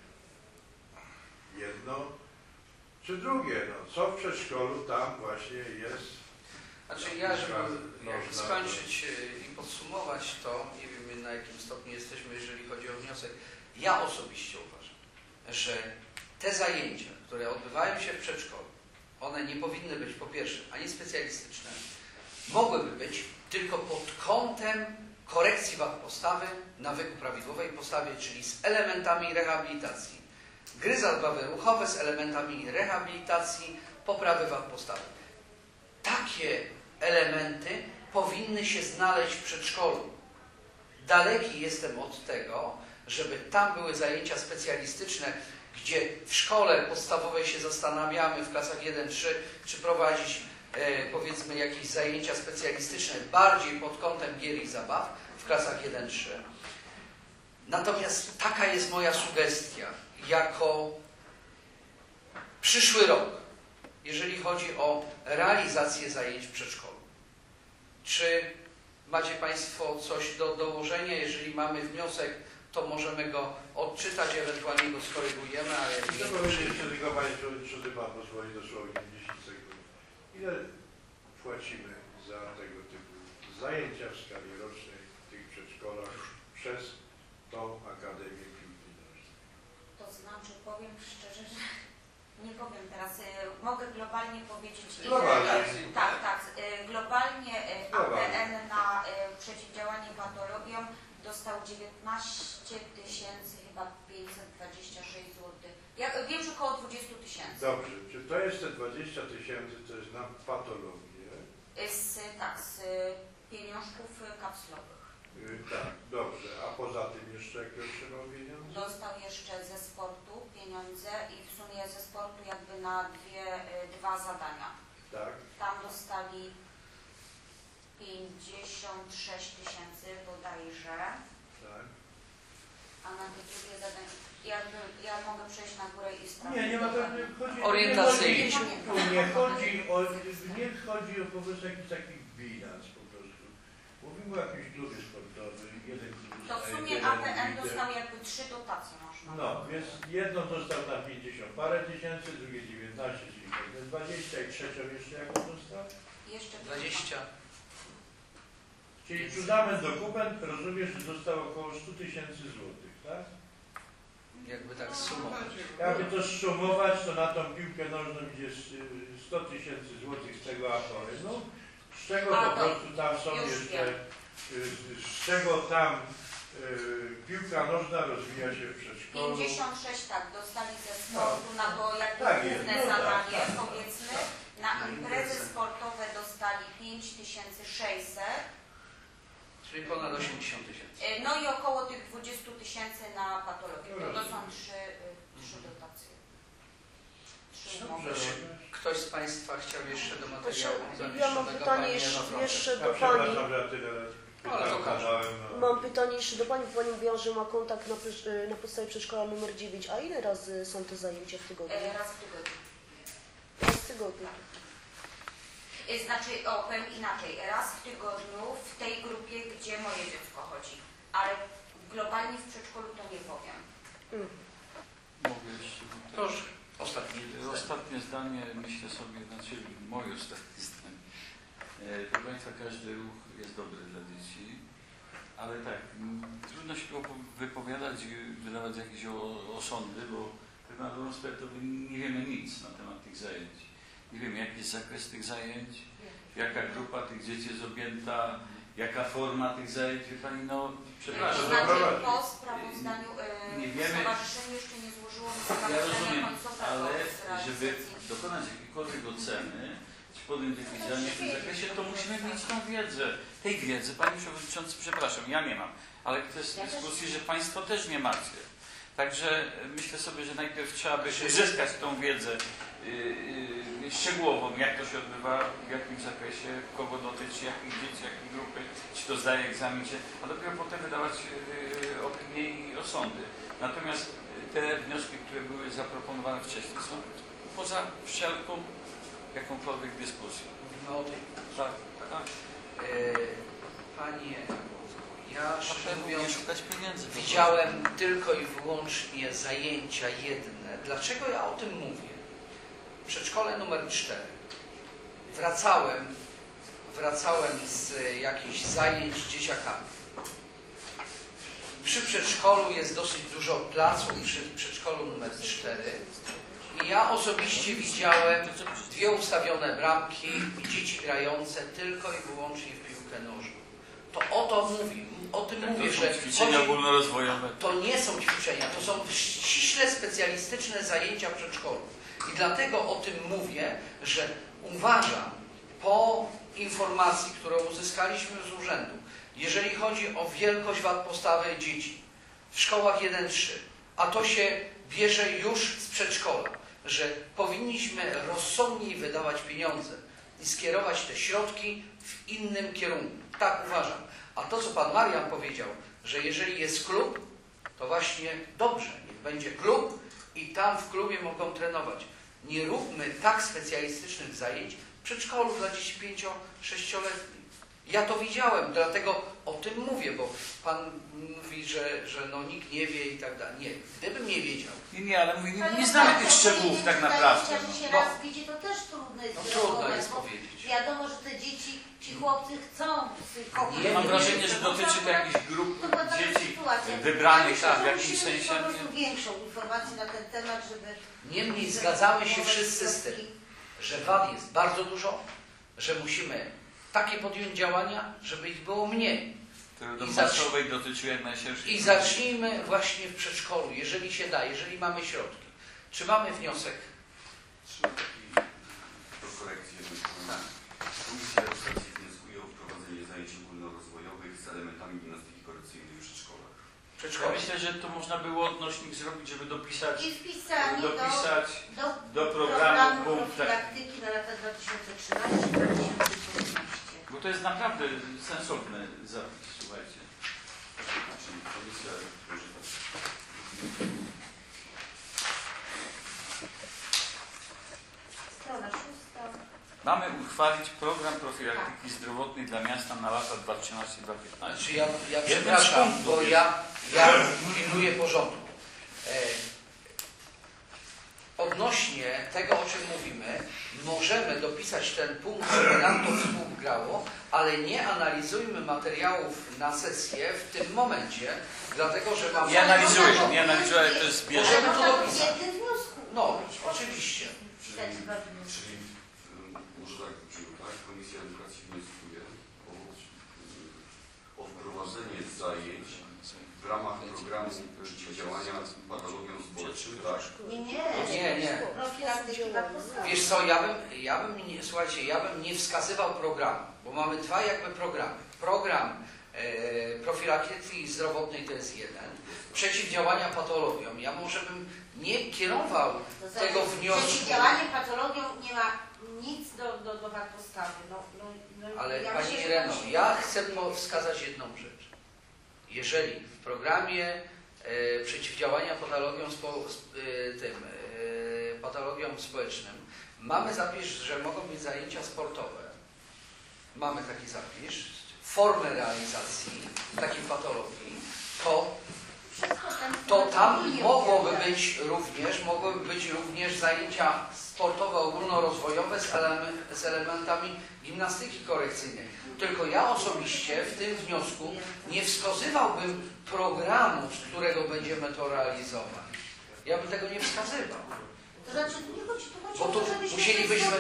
jedno czy drugie, no co w przedszkolu tam właśnie jest. Znaczy ja, żeby No, jakby no, skończyć e, i podsumować to, nie wiem na jakim stopniu jesteśmy, jeżeli chodzi o wniosek, ja osobiście uważam, że te zajęcia, które odbywają się w przedszkolu, one nie powinny być po pierwsze ani specjalistyczne, mogłyby być tylko pod kątem korekcji wad postawy, nawyku prawidłowej postawie, czyli z elementami rehabilitacji. Gry zabawy ruchowe z elementami rehabilitacji, poprawy wad postawy. Takie elementy powinny się znaleźć w przedszkolu. Daleki jestem od tego, żeby tam były zajęcia specjalistyczne, gdzie w szkole podstawowej się zastanawiamy w klasach jeden trzy, czy prowadzić e, powiedzmy jakieś zajęcia specjalistyczne bardziej pod kątem gier i zabaw w klasach jeden trzy. Natomiast taka jest moja sugestia jako przyszły rok, jeżeli chodzi o realizację zajęć w przedszkolu. Czy macie Państwo coś do dołożenia? Jeżeli mamy wniosek, to możemy go odczytać, ewentualnie go skorygujemy, ale jak nie, Chcę to powiedzieć przyjmiemy. jeszcze tylko Panie Przewodniczący, Pan pozwoli dosłownie dziesięć sekund. Ile płacimy za tego typu zajęcia w skali rocznej w tych przedszkolach przez tą Akademię Piłki Nożnej? To znaczy, powiem szczerze, że nie powiem teraz. y, Mogę globalnie powiedzieć. ile- Globalnie. Tak, tak. y, Globalnie y, Globalnie. A P N na y, przeciwdziałanie patologiom dostał dziewiętnaście tysięcy chyba pięćset dwadzieścia sześć złotych. Ja wiem, że około dwadzieścia tysięcy. Dobrze, czy to jest te dwadzieścia tysięcy, to jest na patologię? Y, Z, tak, z y, pieniążków y, kapslowych. Yy, tak, dobrze. A poza tym jeszcze jakie otrzymał pieniądze? Dostał jeszcze ze sportu pieniądze i w sumie ze sportu jakby na dwie, y, dwa zadania. Tak. Tam dostali pięćdziesiąt sześć tysięcy bodajże, Tak. a na te drugie zadania, jakby, ja mogę przejść na górę i sprawdzić. Nie, nie ma tak, dokładnie. chodzi, Orientacyjnie. Nie chodzi, tu nie chodzi o, nie chodzi o po prostu jakiś taki bilans po prostu. Mówimy o jakimś klubie sportowym, jeden klub To w dostaje sumie jeden A P N lider. dostał jakby trzy dotacje można. No, więc jedno dostał na pięćdziesiąt parę tysięcy, drugie dziewiętnaście, czyli pewnie dwadzieścia i trzecią jeszcze jaką dostał? Jeszcze dwadzieścia. Czyli fundament dokument, rozumiesz, że dostał około sto tysięcy złotych, tak? Jakby tak sumować. Jakby to zsumować, to na tą piłkę nożną idzie y, sto tysięcy złotych z tego aforyzmu, z czego A, po to prostu tam są już jeszcze, wiem. y, z czego tam y, piłka nożna rozwija się w przedszkolu. pięćdziesiąt sześć tak, dostali ze sportu na to jakby Tak jest, główne no tak, zadanie, tak. powiedzmy. Na imprezy sportowe dostali pięć tysięcy sześćset. Czyli ponad osiemdziesiąt tysięcy. Y, No i około tych dwadzieścia tysięcy na patologię. To, to są Rozumiem. trzy, y, trzy dotacje. Trzy Dobrze, umowy. rozumiesz? Ktoś z Państwa chciał jeszcze do materiału Ja mam zamieszczonego? pytanie Pani jeszcze, Ewa, proszę. jeszcze Ja do Pani. przepraszam, że ja tyle Ale to pytań każdy. zadałem. No. Mam pytanie jeszcze do Pani, bo Pani mówiła, że ma kontakt na, przy- na podstawie przedszkola numer dziewięć. A ile razy są te zajęcia w tygodniu? Y, Raz w tygodniu. Raz w tygodniu. Y, Znaczy, o, powiem inaczej, raz w tygodniu w tej grupie, gdzie moje dziecko chodzi, ale globalnie w przedszkolu to nie powiem. Mm. Mogę jeszcze tutaj. Proszę. Ostatnie zdanie. Ostatnie zdanie, myślę sobie, znaczy moje ostatnie zdanie. E, Proszę Państwa, każdy ruch jest dobry dla dzieci, ale tak, m, trudno się opo- wypowiadać i wydawać jakieś o- osądy, bo tak na dobrą sprawę to nie wiemy nic na temat tych zajęć. Nie wiemy, jaki jest zakres tych zajęć, jaka grupa tych dzieci jest objęta, Jaka forma tych zajęć, wie Pani, no przepraszam. To znaczy po sprawozdaniu e, Nie wiemy. stowarzyszenie jeszcze nie złożyło Ja sprawozdania rozumiem, końcowe ale o żeby realizacji. dokonać jakiejkolwiek oceny, czy podjąć jakieś działania w tym zakresie, to musimy mieć tą wiedzę. Tej wiedzy, Panie Przewodniczący, przepraszam, ja nie mam, ale kwestia dyskusji, że Państwo też nie macie. Także myślę sobie, że najpierw trzeba by uzyskać tą wiedzę yy, yy, szczegółową, jak to się odbywa, w jakim zakresie, kogo dotyczy, jakich dzieci, jakiej grupy, czy to zdaje egzamin, czy, a dopiero potem wydawać yy, opinie i osądy. Natomiast te wnioski, które były zaproponowane wcześniej, są poza wszelką jakąkolwiek dyskusją. Mówimy o tej. Tak, tak. E, Panie, ja szczerze mówiąc szukać pieniędzy. widziałem tylko i wyłącznie zajęcia jedne. Dlaczego ja o tym mówię? Przedszkole numer cztery. Wracałem, wracałem z jakichś zajęć z dzieciakami. Przy przedszkolu jest dosyć dużo placów, przy przedszkolu numer cztery. I ja osobiście widziałem dwie ustawione bramki i dzieci grające tylko i wyłącznie w piłkę nożną. To o to mówię, o tym mówię, że ćwiczenia ogólnorozwojowe. To nie są ćwiczenia, to są ściśle specjalistyczne zajęcia w przedszkolu. I dlatego o tym mówię, że uważam, po informacji, którą uzyskaliśmy z urzędu, jeżeli chodzi o wielkość wad postawy dzieci w szkołach jeden trzy, a to się bierze już z przedszkola, że powinniśmy rozsądniej wydawać pieniądze i skierować te środki w innym kierunku. Tak uważam. A to, co Pan Marian powiedział, że jeżeli jest klub, to właśnie dobrze, niech będzie klub i tam w klubie mogą trenować. Nie róbmy tak specjalistycznych zajęć w przedszkolu dla dzieci pięcio-sześcioletnich. Ja to widziałem, dlatego o tym mówię, bo Pan mówi, że, że no nikt nie wie i tak dalej. Nie, gdybym nie wiedział. Nie, nie, ale mówię, nie, nie znamy tych szczegółów tak naprawdę. Zajęcia, że się No. raz widzi, to też trudno jest No zrobić, trudno jest bo powiedzieć. wiadomo, że te dzieci, ci chłopcy chcą kochać. Nie, Mam nie, wrażenie, że dotyczy to jakichś grup To była taka dzieci sytuacja. wybranych Ja tam w myślę, że jakimś musimy mieć sensie. po prostu większą informację na ten temat, żeby... Niemniej zgadzamy się wszyscy z tym, że wad jest bardzo dużo, że musimy takie podjąć działania, żeby ich było mniej. Które do I masowej dotyczyły jak najszerszych. I zacznijmy właśnie w przedszkolu, jeżeli się da, jeżeli mamy środki. Czy mamy wniosek? Do korekcji jednej strony. Komisja Edukacji wnioskuje o wprowadzenie zajęć ogólnorozwojowych z elementami gimnastyki korekcyjnej w przedszkolach. Ja Przedszkolu. myślę, że to można było odnośnik zrobić, żeby dopisać, I wpisanie do, dopisać do, do programu punkt tak. profilaktyki na lata dwa tysiące trzynaście do dwa tysiące piętnaście. Bo to jest naprawdę sensowny zapis, słuchajcie. Czyli komisja, może tak. Strona szósta. Mamy uchwalić program profilaktyki zdrowotnej dla miasta na lata dwa tysiące trzynaście do dwa tysiące piętnaście. Znaczy ja, ja Jeden przepraszam, z punktów bo jest. ja, ja pilnuję porządku. E, odnośnie tego, o czym mówimy, możemy dopisać ten punkt, żeby nam to współgrało, ale nie analizujmy materiałów na sesję w tym momencie, dlatego że mamy... Nie analizuję, nie analizuję, ale to jest bierze. Możemy to Można dopisać. w jednym wniosku. No, oczywiście. Pisać dwa wnioski. Czyli y, może tak brzmi, tak? Komisja Edukacji wnioskuje o, y, o wprowadzenie zajęć w ramach programu przeciwdziałania patologiom społecznym, tak? Nie, nie. Nie, nie. Profilaktyki wad postawy. Wiesz co, ja bym, ja bym nie, słuchajcie, ja bym nie wskazywał programu, bo mamy dwa jakby programy. Program e, profilaktyki zdrowotnej to jest jeden, przeciwdziałania patologiom. Ja może bym nie kierował To znaczy, tego wniosku, przeciwdziałanie patologią nie ma nic do, do, do wad postawy. No, no, no, ale ja Pani myślę, że Ireno, musi- ja chcę po- wskazać jedną rzecz. Jeżeli w programie e, przeciwdziałania patologiom, spo, e, tym, e, patologiom społecznym mamy zapis, że mogą być zajęcia sportowe, mamy taki zapis, formę realizacji takiej patologii, to, Wszystko tam to tam ogólnie mogłoby opowiada. być również, mogłyby być również zajęcia sportowe ogólnorozwojowe z, element, z elementami gimnastyki korekcyjnej. Tylko ja osobiście w tym wniosku nie wskazywałbym programu, z którego będziemy to realizować. Ja bym tego nie wskazywał. To znaczy, nie chodzi, tu chodzi Bo o tu to, żebyśmy musielibyśmy, z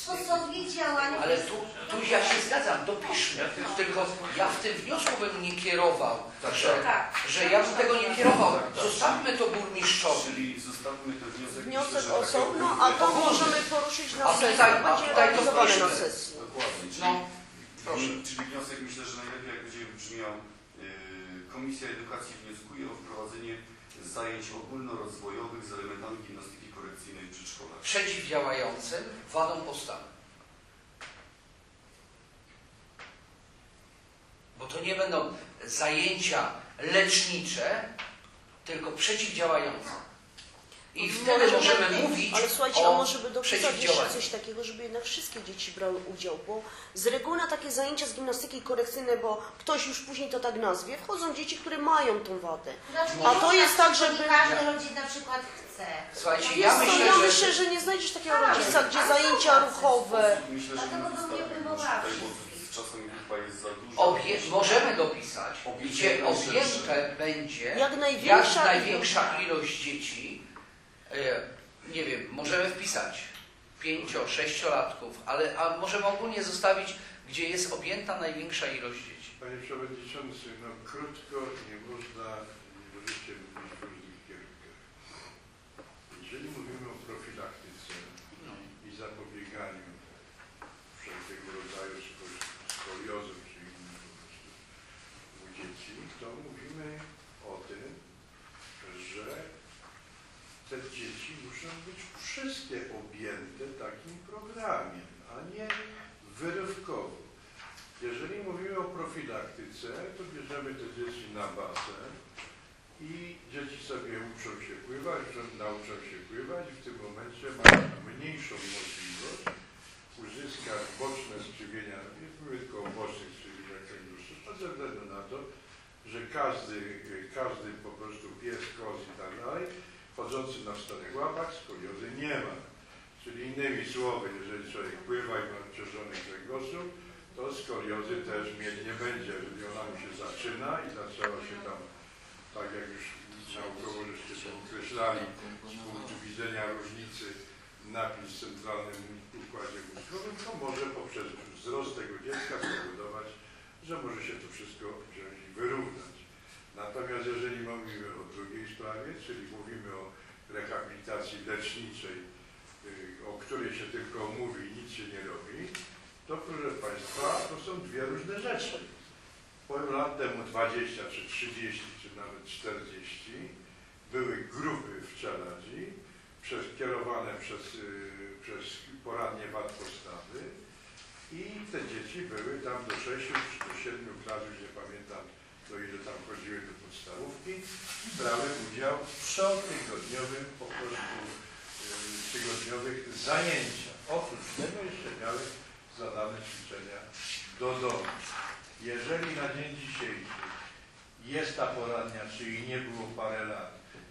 sposobie działania. Ale tu, tu ja się zgadzam, dopiszmy. Tylko ja w tym wniosku bym nie kierował, że, że ja bym tego nie kierował. Zostawmy to burmistrzowi. Czyli zostawmy ten wniosek. Wniosek myślę, że osobno, takiego- a to możemy poruszyć na A sesji, tutaj- to a będzie tutaj to realizowane na wpiszmy. sesji. Dokładnie. Czyli, No, proszę. czyli wniosek myślę, że najlepiej jak będzie brzmiał yy, Komisja Edukacji wnioskuje o wprowadzenie zajęć ogólnorozwojowych z elementami gimnastyki korekcyjnej w przedszkolach. Przeciwdziałającym wadom postawy. Bo to nie będą zajęcia lecznicze, tylko przeciwdziałające. I wtedy Może możemy lepiej, mówić ale słuchajcie, a o może by dopisać jeszcze przeciwdziałaniu. coś takiego, żeby jednak wszystkie dzieci brały udział, bo z reguły na takie zajęcia z gimnastyki korekcyjnej, bo ktoś już później to tak nazwie, wchodzą dzieci, które mają tą wadę. Znaczy, A nie to można, jest tak, jeżeli żeby- każdy rodzic na przykład chce. Słuchajcie, No ja jest to- myślę, ja że- myślę, że nie znajdziesz takiego Tak, rodzica, gdzie ale zajęcia są tacy. ruchowe. Myślę, że Dlatego nie bym nie zostawmy próbowała tutaj, bo wszystkich. czasem grupa jest za duża. Obie możemy dopisać, Objęte gdzie jest objęte będzie Jak jak największa, największa ilość dzieci. e, Nie wiem, możemy wpisać pięcio, sześciolatków, ale a możemy ogólnie zostawić, gdzie jest objęta największa ilość dzieci. Panie Przewodniczący, no krótko nie można życie mówić w różnych kierunkach. Jeżeli mówimy o profilaktyce No. i zapobieganiu wszelkiego rodzaju sko- skoliozów, czy innych po prostu u dzieci, to mówimy o tym, że te dzieci muszą być wszystkie objęte takim programem, a nie wyrywkowo. Jeżeli mówimy o profilaktyce, to bierzemy te dzieci na basen i dzieci sobie uczą się pływać, nauczą się pływać i w tym momencie mają mniejszą możliwość uzyskać boczne skrzywienia, nie mówię tylko o bocznych skrzywieniach kręgosłupa, ze względu na to, że każdy, każdy po prostu pies, koz i tak dalej, chodzący na czterech łapach skoliozy nie ma. Czyli innymi słowy, jeżeli człowiek pływa i ma obciążony kręgosłup, to skoliozy też mieć nie będzie. Jeżeli ona mu się zaczyna i zaczęła się tam, tak jak już naukowo żeście to określali, z punktu widzenia różnicy napis w centralnym układzie mózgowym, to może poprzez wzrost tego dziecka spowodować, że może się to wszystko wziąć i wyrównać. Natomiast jeżeli mówimy o drugiej sprawie, czyli mówimy o rehabilitacji leczniczej, o której się tylko mówi i nic się nie robi, to proszę Państwa, to są dwie różne rzeczy. Powiem lat temu dwadzieścia, czy trzydzieści, czy nawet czterdzieści były grupy w Czeladzi przez, kierowane przez, przez poradnie wad postawy i te dzieci były tam do sześciu czy do siedmiu klas, już nie pamiętam, do ile tam chodziły do podstawówki i brały udział w cotygodniowym po prostu y, tygodniowych zajęciach. Oprócz tego jeszcze miały zadane ćwiczenia do domu. Jeżeli na dzień dzisiejszy jest ta poradnia, czyli nie było parę lat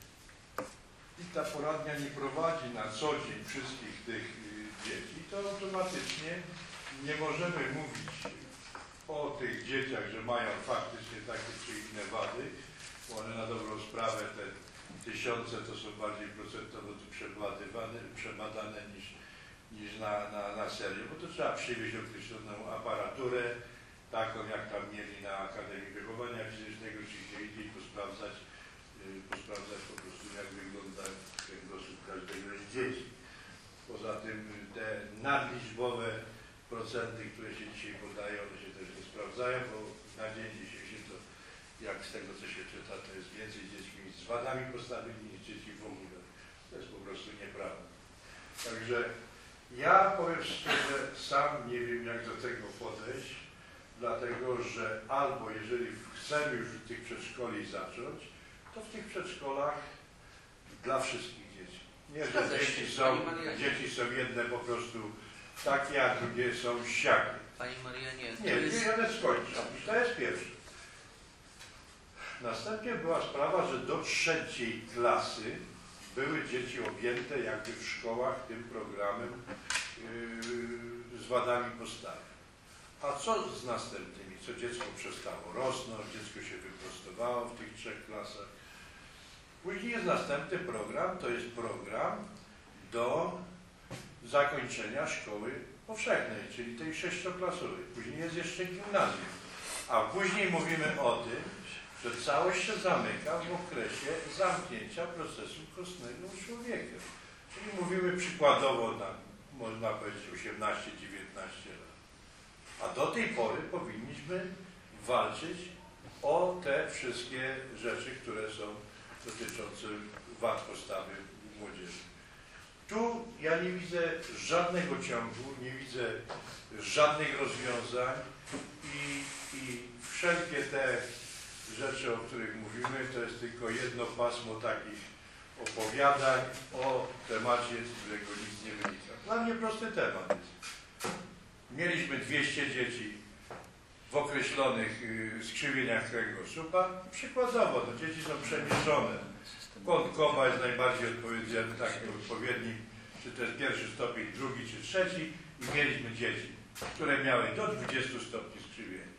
i ta poradnia nie prowadzi na co dzień wszystkich tych y, dzieci, to automatycznie nie możemy mówić o tych dzieciach, że mają faktycznie takie czy inne wady, bo one na dobrą sprawę te tysiące to są bardziej procentowo tu przebadane, przebadane niż, niż na, na, na serio, bo to trzeba przywieźć określoną aparaturę, taką jak tam mieli na Akademii Wychowania Fizycznego, czy gdzie indziej posprawdzać, yy, posprawdzać po prostu jak wygląda kręgosłup każdego z dzieci. Poza tym te nadliczbowe procenty, które się dzisiaj podają, one się też nie sprawdzają, bo na dzień dzisiejszy to jak z tego co się czyta, to jest więcej dziećmi z wadami postawy niż dzieci w ogóle. To jest po prostu nieprawda. Także ja powiem szczerze, sam nie wiem jak do tego podejść, dlatego że albo jeżeli chcemy już w tych przedszkoli zacząć, to w tych przedszkolach dla wszystkich dzieci. Nie, że dzieci są, dzieci są jedne po prostu takie, a drugie są siakie. Pani Maria, nie. Nie, jest... nie będę skończył. I to jest pierwsze. Następnie była sprawa, że do trzeciej klasy były dzieci objęte jakby w szkołach tym programem yy, z wadami postawy. A co z następnymi? Co dziecko przestało rosnąć, dziecko się wyprostowało w tych trzech klasach. Później jest następny program, to jest program do zakończenia szkoły powszechnej, czyli tej sześcioklasowej. Później jest jeszcze gimnazjum. A później mówimy o tym, że całość się zamyka w okresie zamknięcia procesu kostnego u człowieka. Czyli mówimy przykładowo na, można powiedzieć, osiemnaście dziewiętnaście lat. A do tej pory powinniśmy walczyć o te wszystkie rzeczy, które są dotyczące wad postawy młodzieży. Tu ja nie widzę żadnego ciągu, nie widzę żadnych rozwiązań i, i wszelkie te rzeczy, o których mówimy, to jest tylko jedno pasmo takich opowiadań o temacie, z którego nic nie wynika. Dla mnie prosty temat jest. Mieliśmy dwieście dzieci w określonych y, skrzywieniach kręgosłupa. Przykładowo, no, dzieci są przemieszczone. Kąt Koba jest najbardziej odpowiedni, tak, odpowiedni, czy to jest pierwszy stopień, drugi czy trzeci i mieliśmy dzieci, które miały do dwudziestu stopni skrzywienia.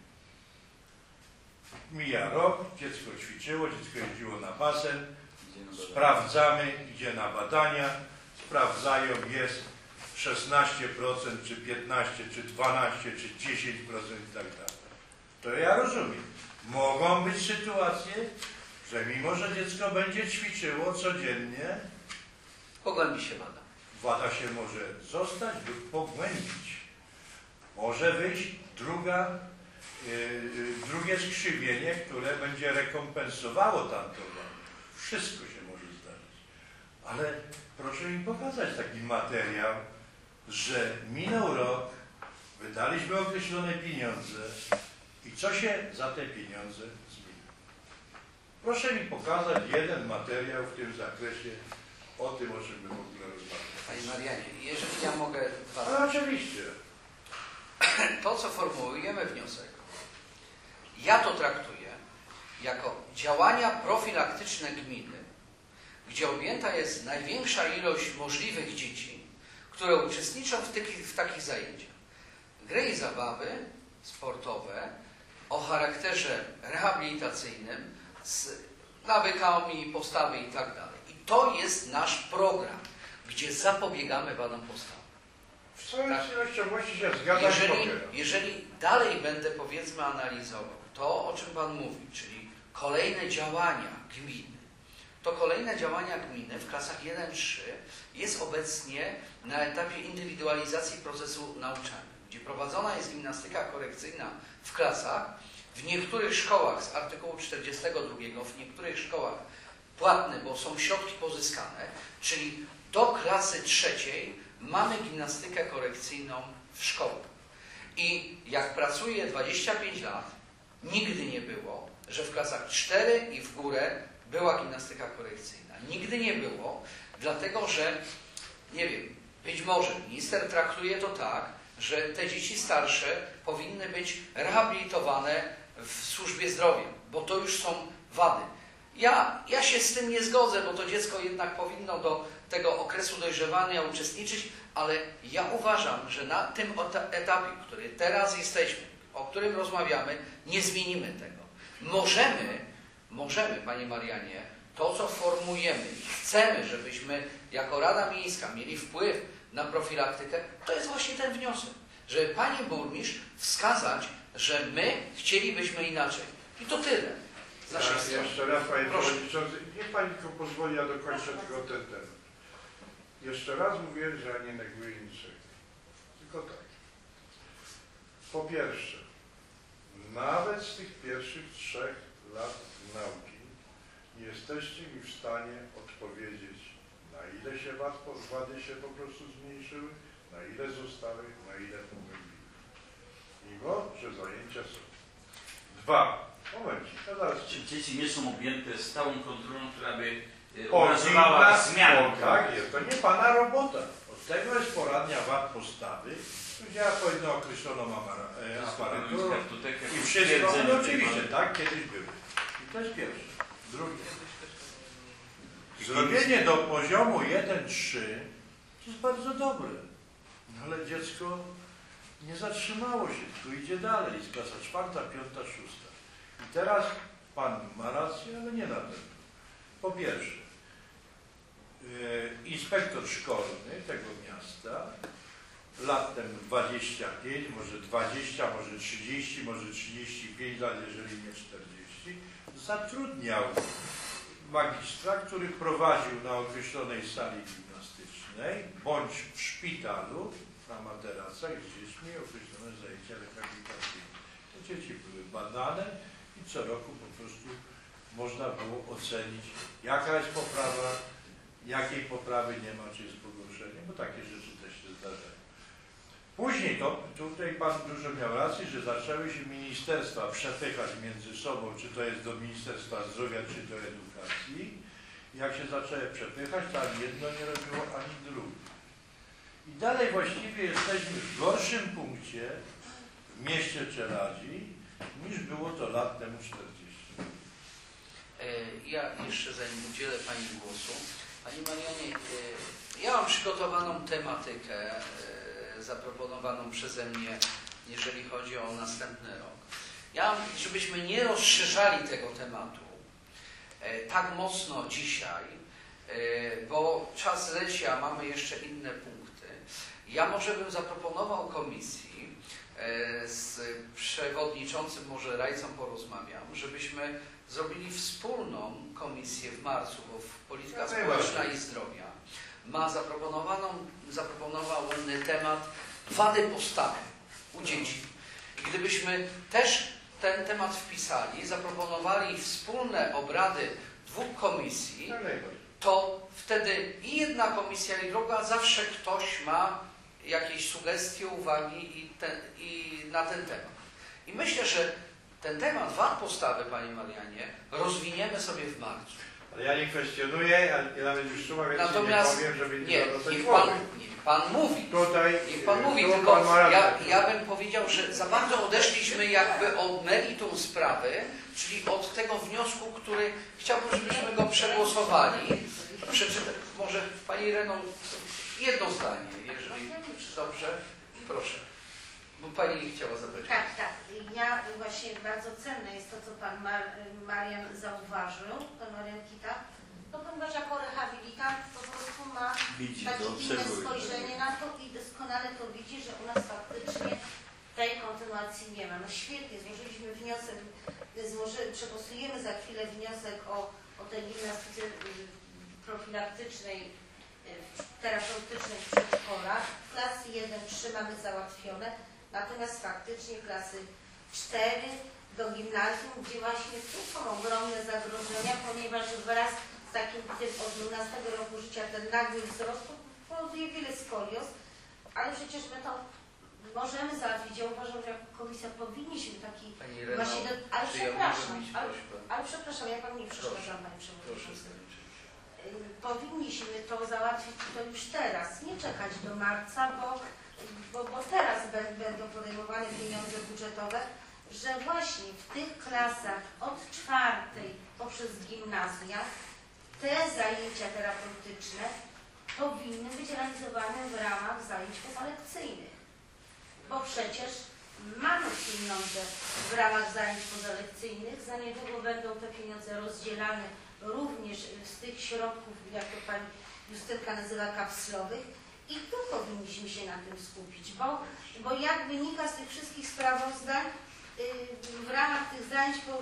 Mija rok, dziecko ćwiczyło, dziecko jeździło na basen, sprawdzamy, idzie na badania, sprawdzają, jest szesnaście procent, czy piętnaście procent, czy dwanaście procent, czy dziesięć procent i tak dalej. To ja rozumiem. Mogą być sytuacje, że mimo, że dziecko będzie ćwiczyło codziennie, pogłębi się wada. Wada się może zostać lub pogłębić. Może wyjść druga, yy, drugie skrzywienie, które będzie rekompensowało tamtą wadę. Wszystko się może zdarzyć. Ale proszę mi pokazać taki materiał, że minął rok, wydaliśmy określone pieniądze i co się za te pieniądze zmieni. Proszę mi pokazać jeden materiał w tym zakresie, o tym, o czym my w ogóle rozmawiamy. Panie Marianie, jeżeli ja mogę... Dwa... Ale oczywiście. To, co formułujemy wniosek, ja to traktuję jako działania profilaktyczne gminy, gdzie objęta jest największa ilość możliwych dzieci, które uczestniczą w, tych, w takich zajęciach. Gry i zabawy sportowe o charakterze rehabilitacyjnym, z nawykami, postawy i tak dalej. I to jest nasz program, gdzie zapobiegamy wadom postawy. W całej Tak. całości się zgadzam. Jeżeli, jeżeli dalej będę, powiedzmy, analizował to, o czym Pan mówi, czyli kolejne działania gminy, to kolejne działania gminy w klasach jeden trzy jest obecnie na etapie indywidualizacji procesu nauczania, gdzie prowadzona jest gimnastyka korekcyjna w klasach, w niektórych szkołach z artykułu czterdziestego drugiego, w niektórych szkołach płatne, bo są środki pozyskane, czyli do klasy trzeciej mamy gimnastykę korekcyjną w szkołach. I jak pracuję dwadzieścia pięć lat, nigdy nie było, że w klasach cztery i w górę była gimnastyka korekcyjna. Nigdy nie było, dlatego że, nie wiem, być może minister traktuje to tak, że te dzieci starsze powinny być rehabilitowane w służbie zdrowia, bo to już są wady. Ja, ja się z tym nie zgodzę, bo to dziecko jednak powinno do tego okresu dojrzewania uczestniczyć, ale ja uważam, że na tym etapie, który teraz jesteśmy, o którym rozmawiamy, nie zmienimy tego. Możemy, możemy, Panie Marianie, to co formujemy i chcemy, żebyśmy jako Rada Miejska mieli wpływ na profilaktykę, to jest właśnie ten wniosek, żeby Pani Burmistrz wskazać, że my chcielibyśmy inaczej. I to tyle. Z naszej Ja, strony. jeszcze raz, Panie Proszę. Przewodniczący, niech Pani tylko pozwoli, ja dokończę tylko ten temat. Jeszcze raz mówię, że ja nie neguję niczego. Tylko tak. Po pierwsze, nawet z tych pierwszych trzech lat nauki nie jesteście mi w stanie odpowiedzieć, na ile się wad, wady się po prostu zmniejszyły, na ile zostały, na ile pogłębiły. Mimo, że zajęcia są. Dwa. Momencik, no zaraz. Czy dzieci nie są objęte stałą kontrolą, która by y, Powinna- obrazowała zmiany? O, tak jest, to nie Pana robota. Od tego jest poradnia wad postawy, gdzie ja powinno określoną amara- e, aparaturę i wszystko, no oczywiście, tak, kiedyś były. I to jest pierwsze. Drugie. Zrobienie do poziomu jeden trzy to jest bardzo dobre, no, ale dziecko nie zatrzymało się, tu idzie dalej, jest klasa czwarta, piąta, szósta. I teraz Pan ma rację, ale nie na ten. Po pierwsze, inspektor szkolny tego miasta, latem dwadzieścia pięć, może dwadzieścia, może trzydzieści, może trzydzieści pięć lat, jeżeli nie czterdzieści, zatrudniał magistra, który prowadził na określonej sali gimnastycznej bądź w szpitalu na materacach z dziećmi określone zajęcia rehabilitacyjne. Te dzieci były badane i co roku po prostu można było ocenić, jaka jest poprawa, jakiej poprawy nie ma, czy jest pogorszenie, bo takie rzeczy też się zdarzają. Później to, tutaj Pan dużo miał racji, że zaczęły się ministerstwa przepychać między sobą, czy to jest do Ministerstwa Zdrowia, czy do Edukacji. Jak się zaczęły przepychać, to ani jedno nie robiło, ani drugie. I dalej właściwie jesteśmy w gorszym punkcie w mieście Czeladzi, niż było to lat temu czterdzieści. Ja jeszcze zanim udzielę Pani głosu, Pani Marianie, ja mam przygotowaną tematykę zaproponowaną przeze mnie, jeżeli chodzi o następny rok. Ja, żebyśmy nie rozszerzali tego tematu tak mocno dzisiaj, bo czas leci, a mamy jeszcze inne punkty. Ja może bym zaproponował komisji, z przewodniczącym może Rajcą porozmawiam, żebyśmy zrobili wspólną komisję w marcu, bo Polityka Społeczna i Zdrowia ma zaproponowaną, zaproponował temat wady postawy u dzieci. I gdybyśmy też ten temat wpisali, zaproponowali wspólne obrady dwóch komisji, to wtedy i jedna komisja, i druga, zawsze ktoś ma jakieś sugestie, uwagi i, ten, i na ten temat. I myślę, że ten temat wad postawy, Panie Marianie, rozwiniemy sobie w marcu. Ale ja nie kwestionuję, a nawet już suma, więc Natomiast, nie powiem, żeby nie nie, niech pan, niech pan mówi. Tutaj, niech pan mówi, tu tylko pan ma ja, rację. ja bym powiedział, że za bardzo odeszliśmy jakby od meritum sprawy, czyli od tego wniosku, który chciałbym, żebyśmy go przegłosowali. Przeczytam, może Pani Reno, jedno zdanie, jeżeli dobrze, proszę. Bo Pani chciała zabrać. Tak, tak. Ja właśnie bardzo cenne jest to, co Pan Mar Marian zauważył, Pan Marian Kita, to ponieważ jako rehabilitant po prostu ma Widzi takie to, inne obserwuje. spojrzenie na to i doskonale to widzi, że u nas faktycznie tej kontynuacji nie ma. No świetnie, złożyliśmy wniosek, złoży, przegłosujemy za chwilę wniosek o, o tej gimnastyce profilaktycznej, terapeutycznej w przedszkolach. Klasy jeden trzy mamy załatwione. Natomiast faktycznie klasy cztery do gimnazjum, gdzie właśnie tu są ogromne zagrożenia, ponieważ wraz z takim tym od dwunastego roku życia ten nagły wzrost powoduje wiele skolios, ale przecież my to możemy załatwić. Ja uważam, że jako komisja powinniśmy taki Pani Reno, właśnie, do, ale czy przepraszam, ja mogę mieć ale, prośbę? ale przepraszam, ja Pani nie przeszkadzam, Panie Przewodniczący. Proszę. Powinniśmy to załatwić to już teraz, nie czekać do marca, bo Bo, bo teraz będą podejmowane pieniądze budżetowe, że właśnie w tych klasach od czwartej poprzez gimnazja te zajęcia terapeutyczne powinny być realizowane w ramach zajęć pozalekcyjnych. Bo przecież mamy pieniądze w ramach zajęć pozalekcyjnych, za niedługo będą te pieniądze rozdzielane również z tych środków, jak to Pani Justynka nazywa, kapslowych. I tu powinniśmy się na tym skupić, bo, bo jak wynika z tych wszystkich sprawozdań, w ramach tych zajęć po,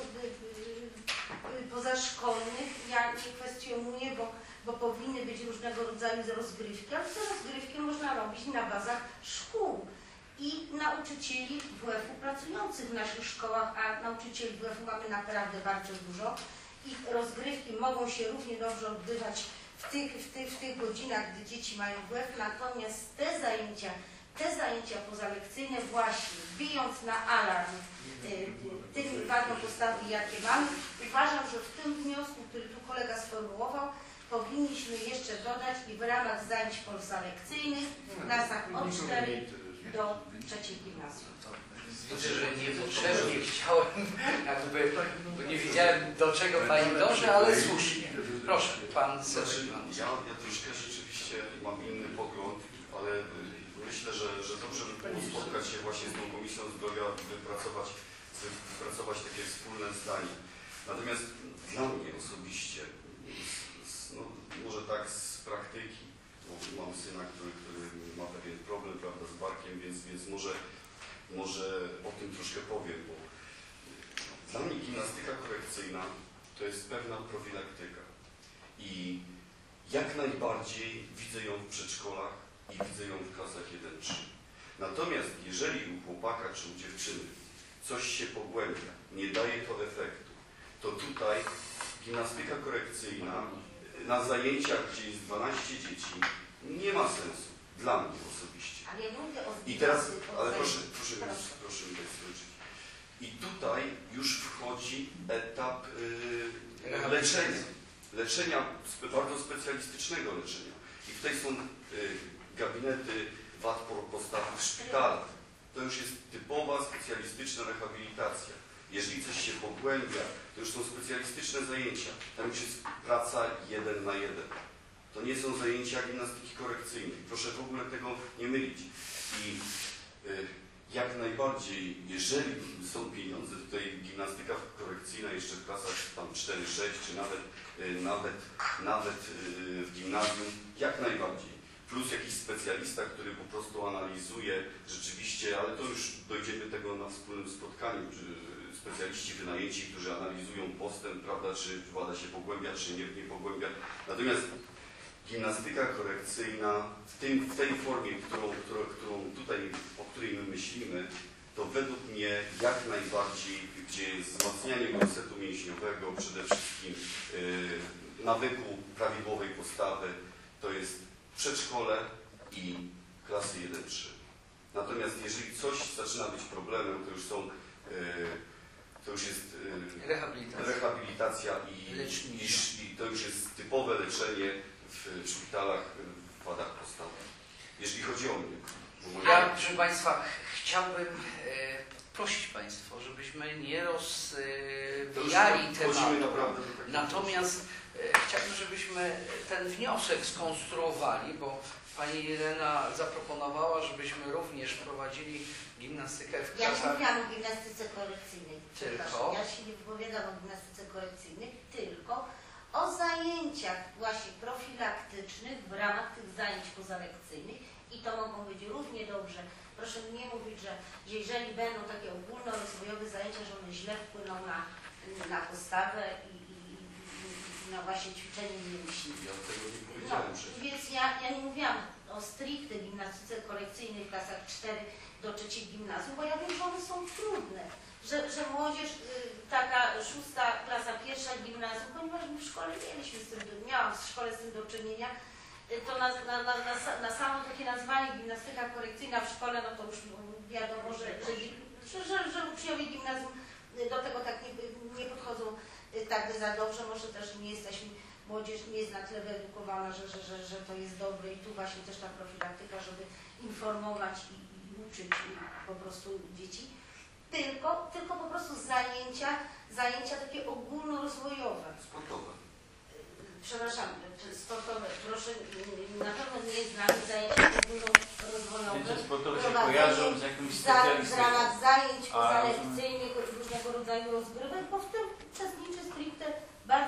pozaszkolnych, ja nie kwestionuję, bo, bo powinny być różnego rodzaju rozgrywki, ale te rozgrywki można robić na bazach szkół i nauczycieli W F-u pracujących w naszych szkołach, a nauczycieli W F-u mamy naprawdę bardzo dużo. Ich rozgrywki mogą się równie dobrze odbywać W tych, w, tych, w tych godzinach, gdy dzieci mają W F, natomiast te zajęcia, te zajęcia pozalekcyjne właśnie, bijąc na alarm y, tymi wadom postawy, jakie mamy, uważam, że w tym wniosku, który tu kolega sformułował, powinniśmy jeszcze dodać i w ramach zajęć pozalekcyjnych w klasach od czterech do trzeciej gimnazjum. Widzę, że niepotrzebnie chciałem, jakby, bo nie wiedziałem, do czego Pani dąży, ale słusznie. Proszę, Pan Cezary. Ja, ja troszkę rzeczywiście mam inny pogląd, ale myślę, że, że dobrze by było spotkać się właśnie z tą Komisją Zdrowia, wypracować, wypracować takie wspólne zdanie. Natomiast dla mnie osobiście, z, z no, może tak z praktyki, bo mam syna, który, który ma pewien problem, prawda, z barkiem, więc, więc może, może o tym troszkę powiem, bo dla mnie gimnastyka korekcyjna to jest pewna profilaktyka i jak najbardziej widzę ją w przedszkolach i widzę ją w klasach jeden trzy. Natomiast jeżeli u chłopaka czy u dziewczyny coś się pogłębia, nie daje to efektu, to tutaj gimnastyka korekcyjna na zajęciach, gdzie jest dwanaście dzieci, nie ma sensu. Dla mnie osobiście. Ale ja nie mówię o I teraz, o ale zajęciach. proszę, proszę, proszę, proszę mi tak skończyć. I tutaj już wchodzi etap yy, leczenia. Leczenia, spe, bardzo specjalistycznego leczenia. I tutaj są yy, gabinety wad postawy w szpitalach. To już jest typowa, specjalistyczna rehabilitacja. Jeżeli coś się pogłębia, to już są specjalistyczne zajęcia. Tam już jest praca jeden na jeden. To nie są zajęcia gimnastyki korekcyjnej. Proszę w ogóle tego nie mylić. I y, jak najbardziej, jeżeli są pieniądze, tutaj gimnastyka korekcyjna jeszcze w klasach tam cztery sześć, czy nawet, y, nawet, nawet y, w gimnazjum, jak najbardziej. Plus jakiś specjalista, który po prostu analizuje rzeczywiście, ale to już dojdziemy tego na wspólnym spotkaniu, czy specjaliści wynajęci, którzy analizują postęp, prawda, czy wada się pogłębia, czy nie, nie pogłębia. Natomiast gimnastyka korekcyjna w, tym, w tej formie, którą, którą, którą tutaj, o której my myślimy, to według mnie jak najbardziej, gdzie jest wzmacnianie korsetu mięśniowego, przede wszystkim yy, nawyku prawidłowej postawy, to jest przedszkole i klasy jeden trzy. Natomiast jeżeli coś zaczyna być problemem, to już są, yy, to już jest yy, Rehabilitacja. rehabilitacja i, i, i to już jest typowe leczenie w szpitalach w wadach postawy. Jeżeli chodzi o mnie. Ja, proszę Państwa, chciałbym e, prosić Państwa, żebyśmy nie rozwijali e, tematu. Natomiast e, chciałbym, żebyśmy ten wniosek skonstruowali, bo Pani Irena zaproponowała, żebyśmy również prowadzili gimnastykę w Ja klasach. nie mówiłam o gimnastyce korekcyjnej. Tylko? Ja się nie wypowiadam o gimnastyce korekcyjnej, tylko o zajęciach właśnie profilaktycznych w ramach tych zajęć pozalekcyjnych i to mogą być równie dobrze. Proszę nie mówić, że, że jeżeli będą takie ogólnorozwojowe zajęcia, że one źle wpłyną na, na postawę i, i, i na właśnie ćwiczenie mięśni. Ja tego nie No, powiedziałem przecież. więc ja, ja nie mówiłam o stricte gimnastyce korekcyjnej w klasach cztery do trzeciej gimnazjum, bo ja wiem, że one są trudne. Że, że młodzież, y, taka szósta klasa, pierwsza gimnazjum, ponieważ my w szkole mieliśmy z tym, miałam w szkole z tym do czynienia, y, to na, na, na, na, na samo takie nazwanie gimnastyka korekcyjna w szkole, no to już wiadomo, że, że, że, że uczniowie gimnazjum do tego tak nie, nie podchodzą y, tak za dobrze, może też nie jesteśmy, młodzież nie jest na tyle wyedukowana, że, że, że, że to jest dobre i tu właśnie też ta profilaktyka, żeby informować i, i uczyć po prostu dzieci. Tylko, tylko po prostu zajęcia, zajęcia takie ogólnorozwojowe. Sportowe. Przepraszam, sportowe. Proszę, na pewno nie jest dla mnie zajęcia ogólnorozwojowe. Zajęcia sportowe się Prowadzenie kojarzą z jakimś za- W specjalistą. ramach zajęć A, pozalekcyjnych, różnego rodzaju rozgrywek, bo w tym uczestniczy stricte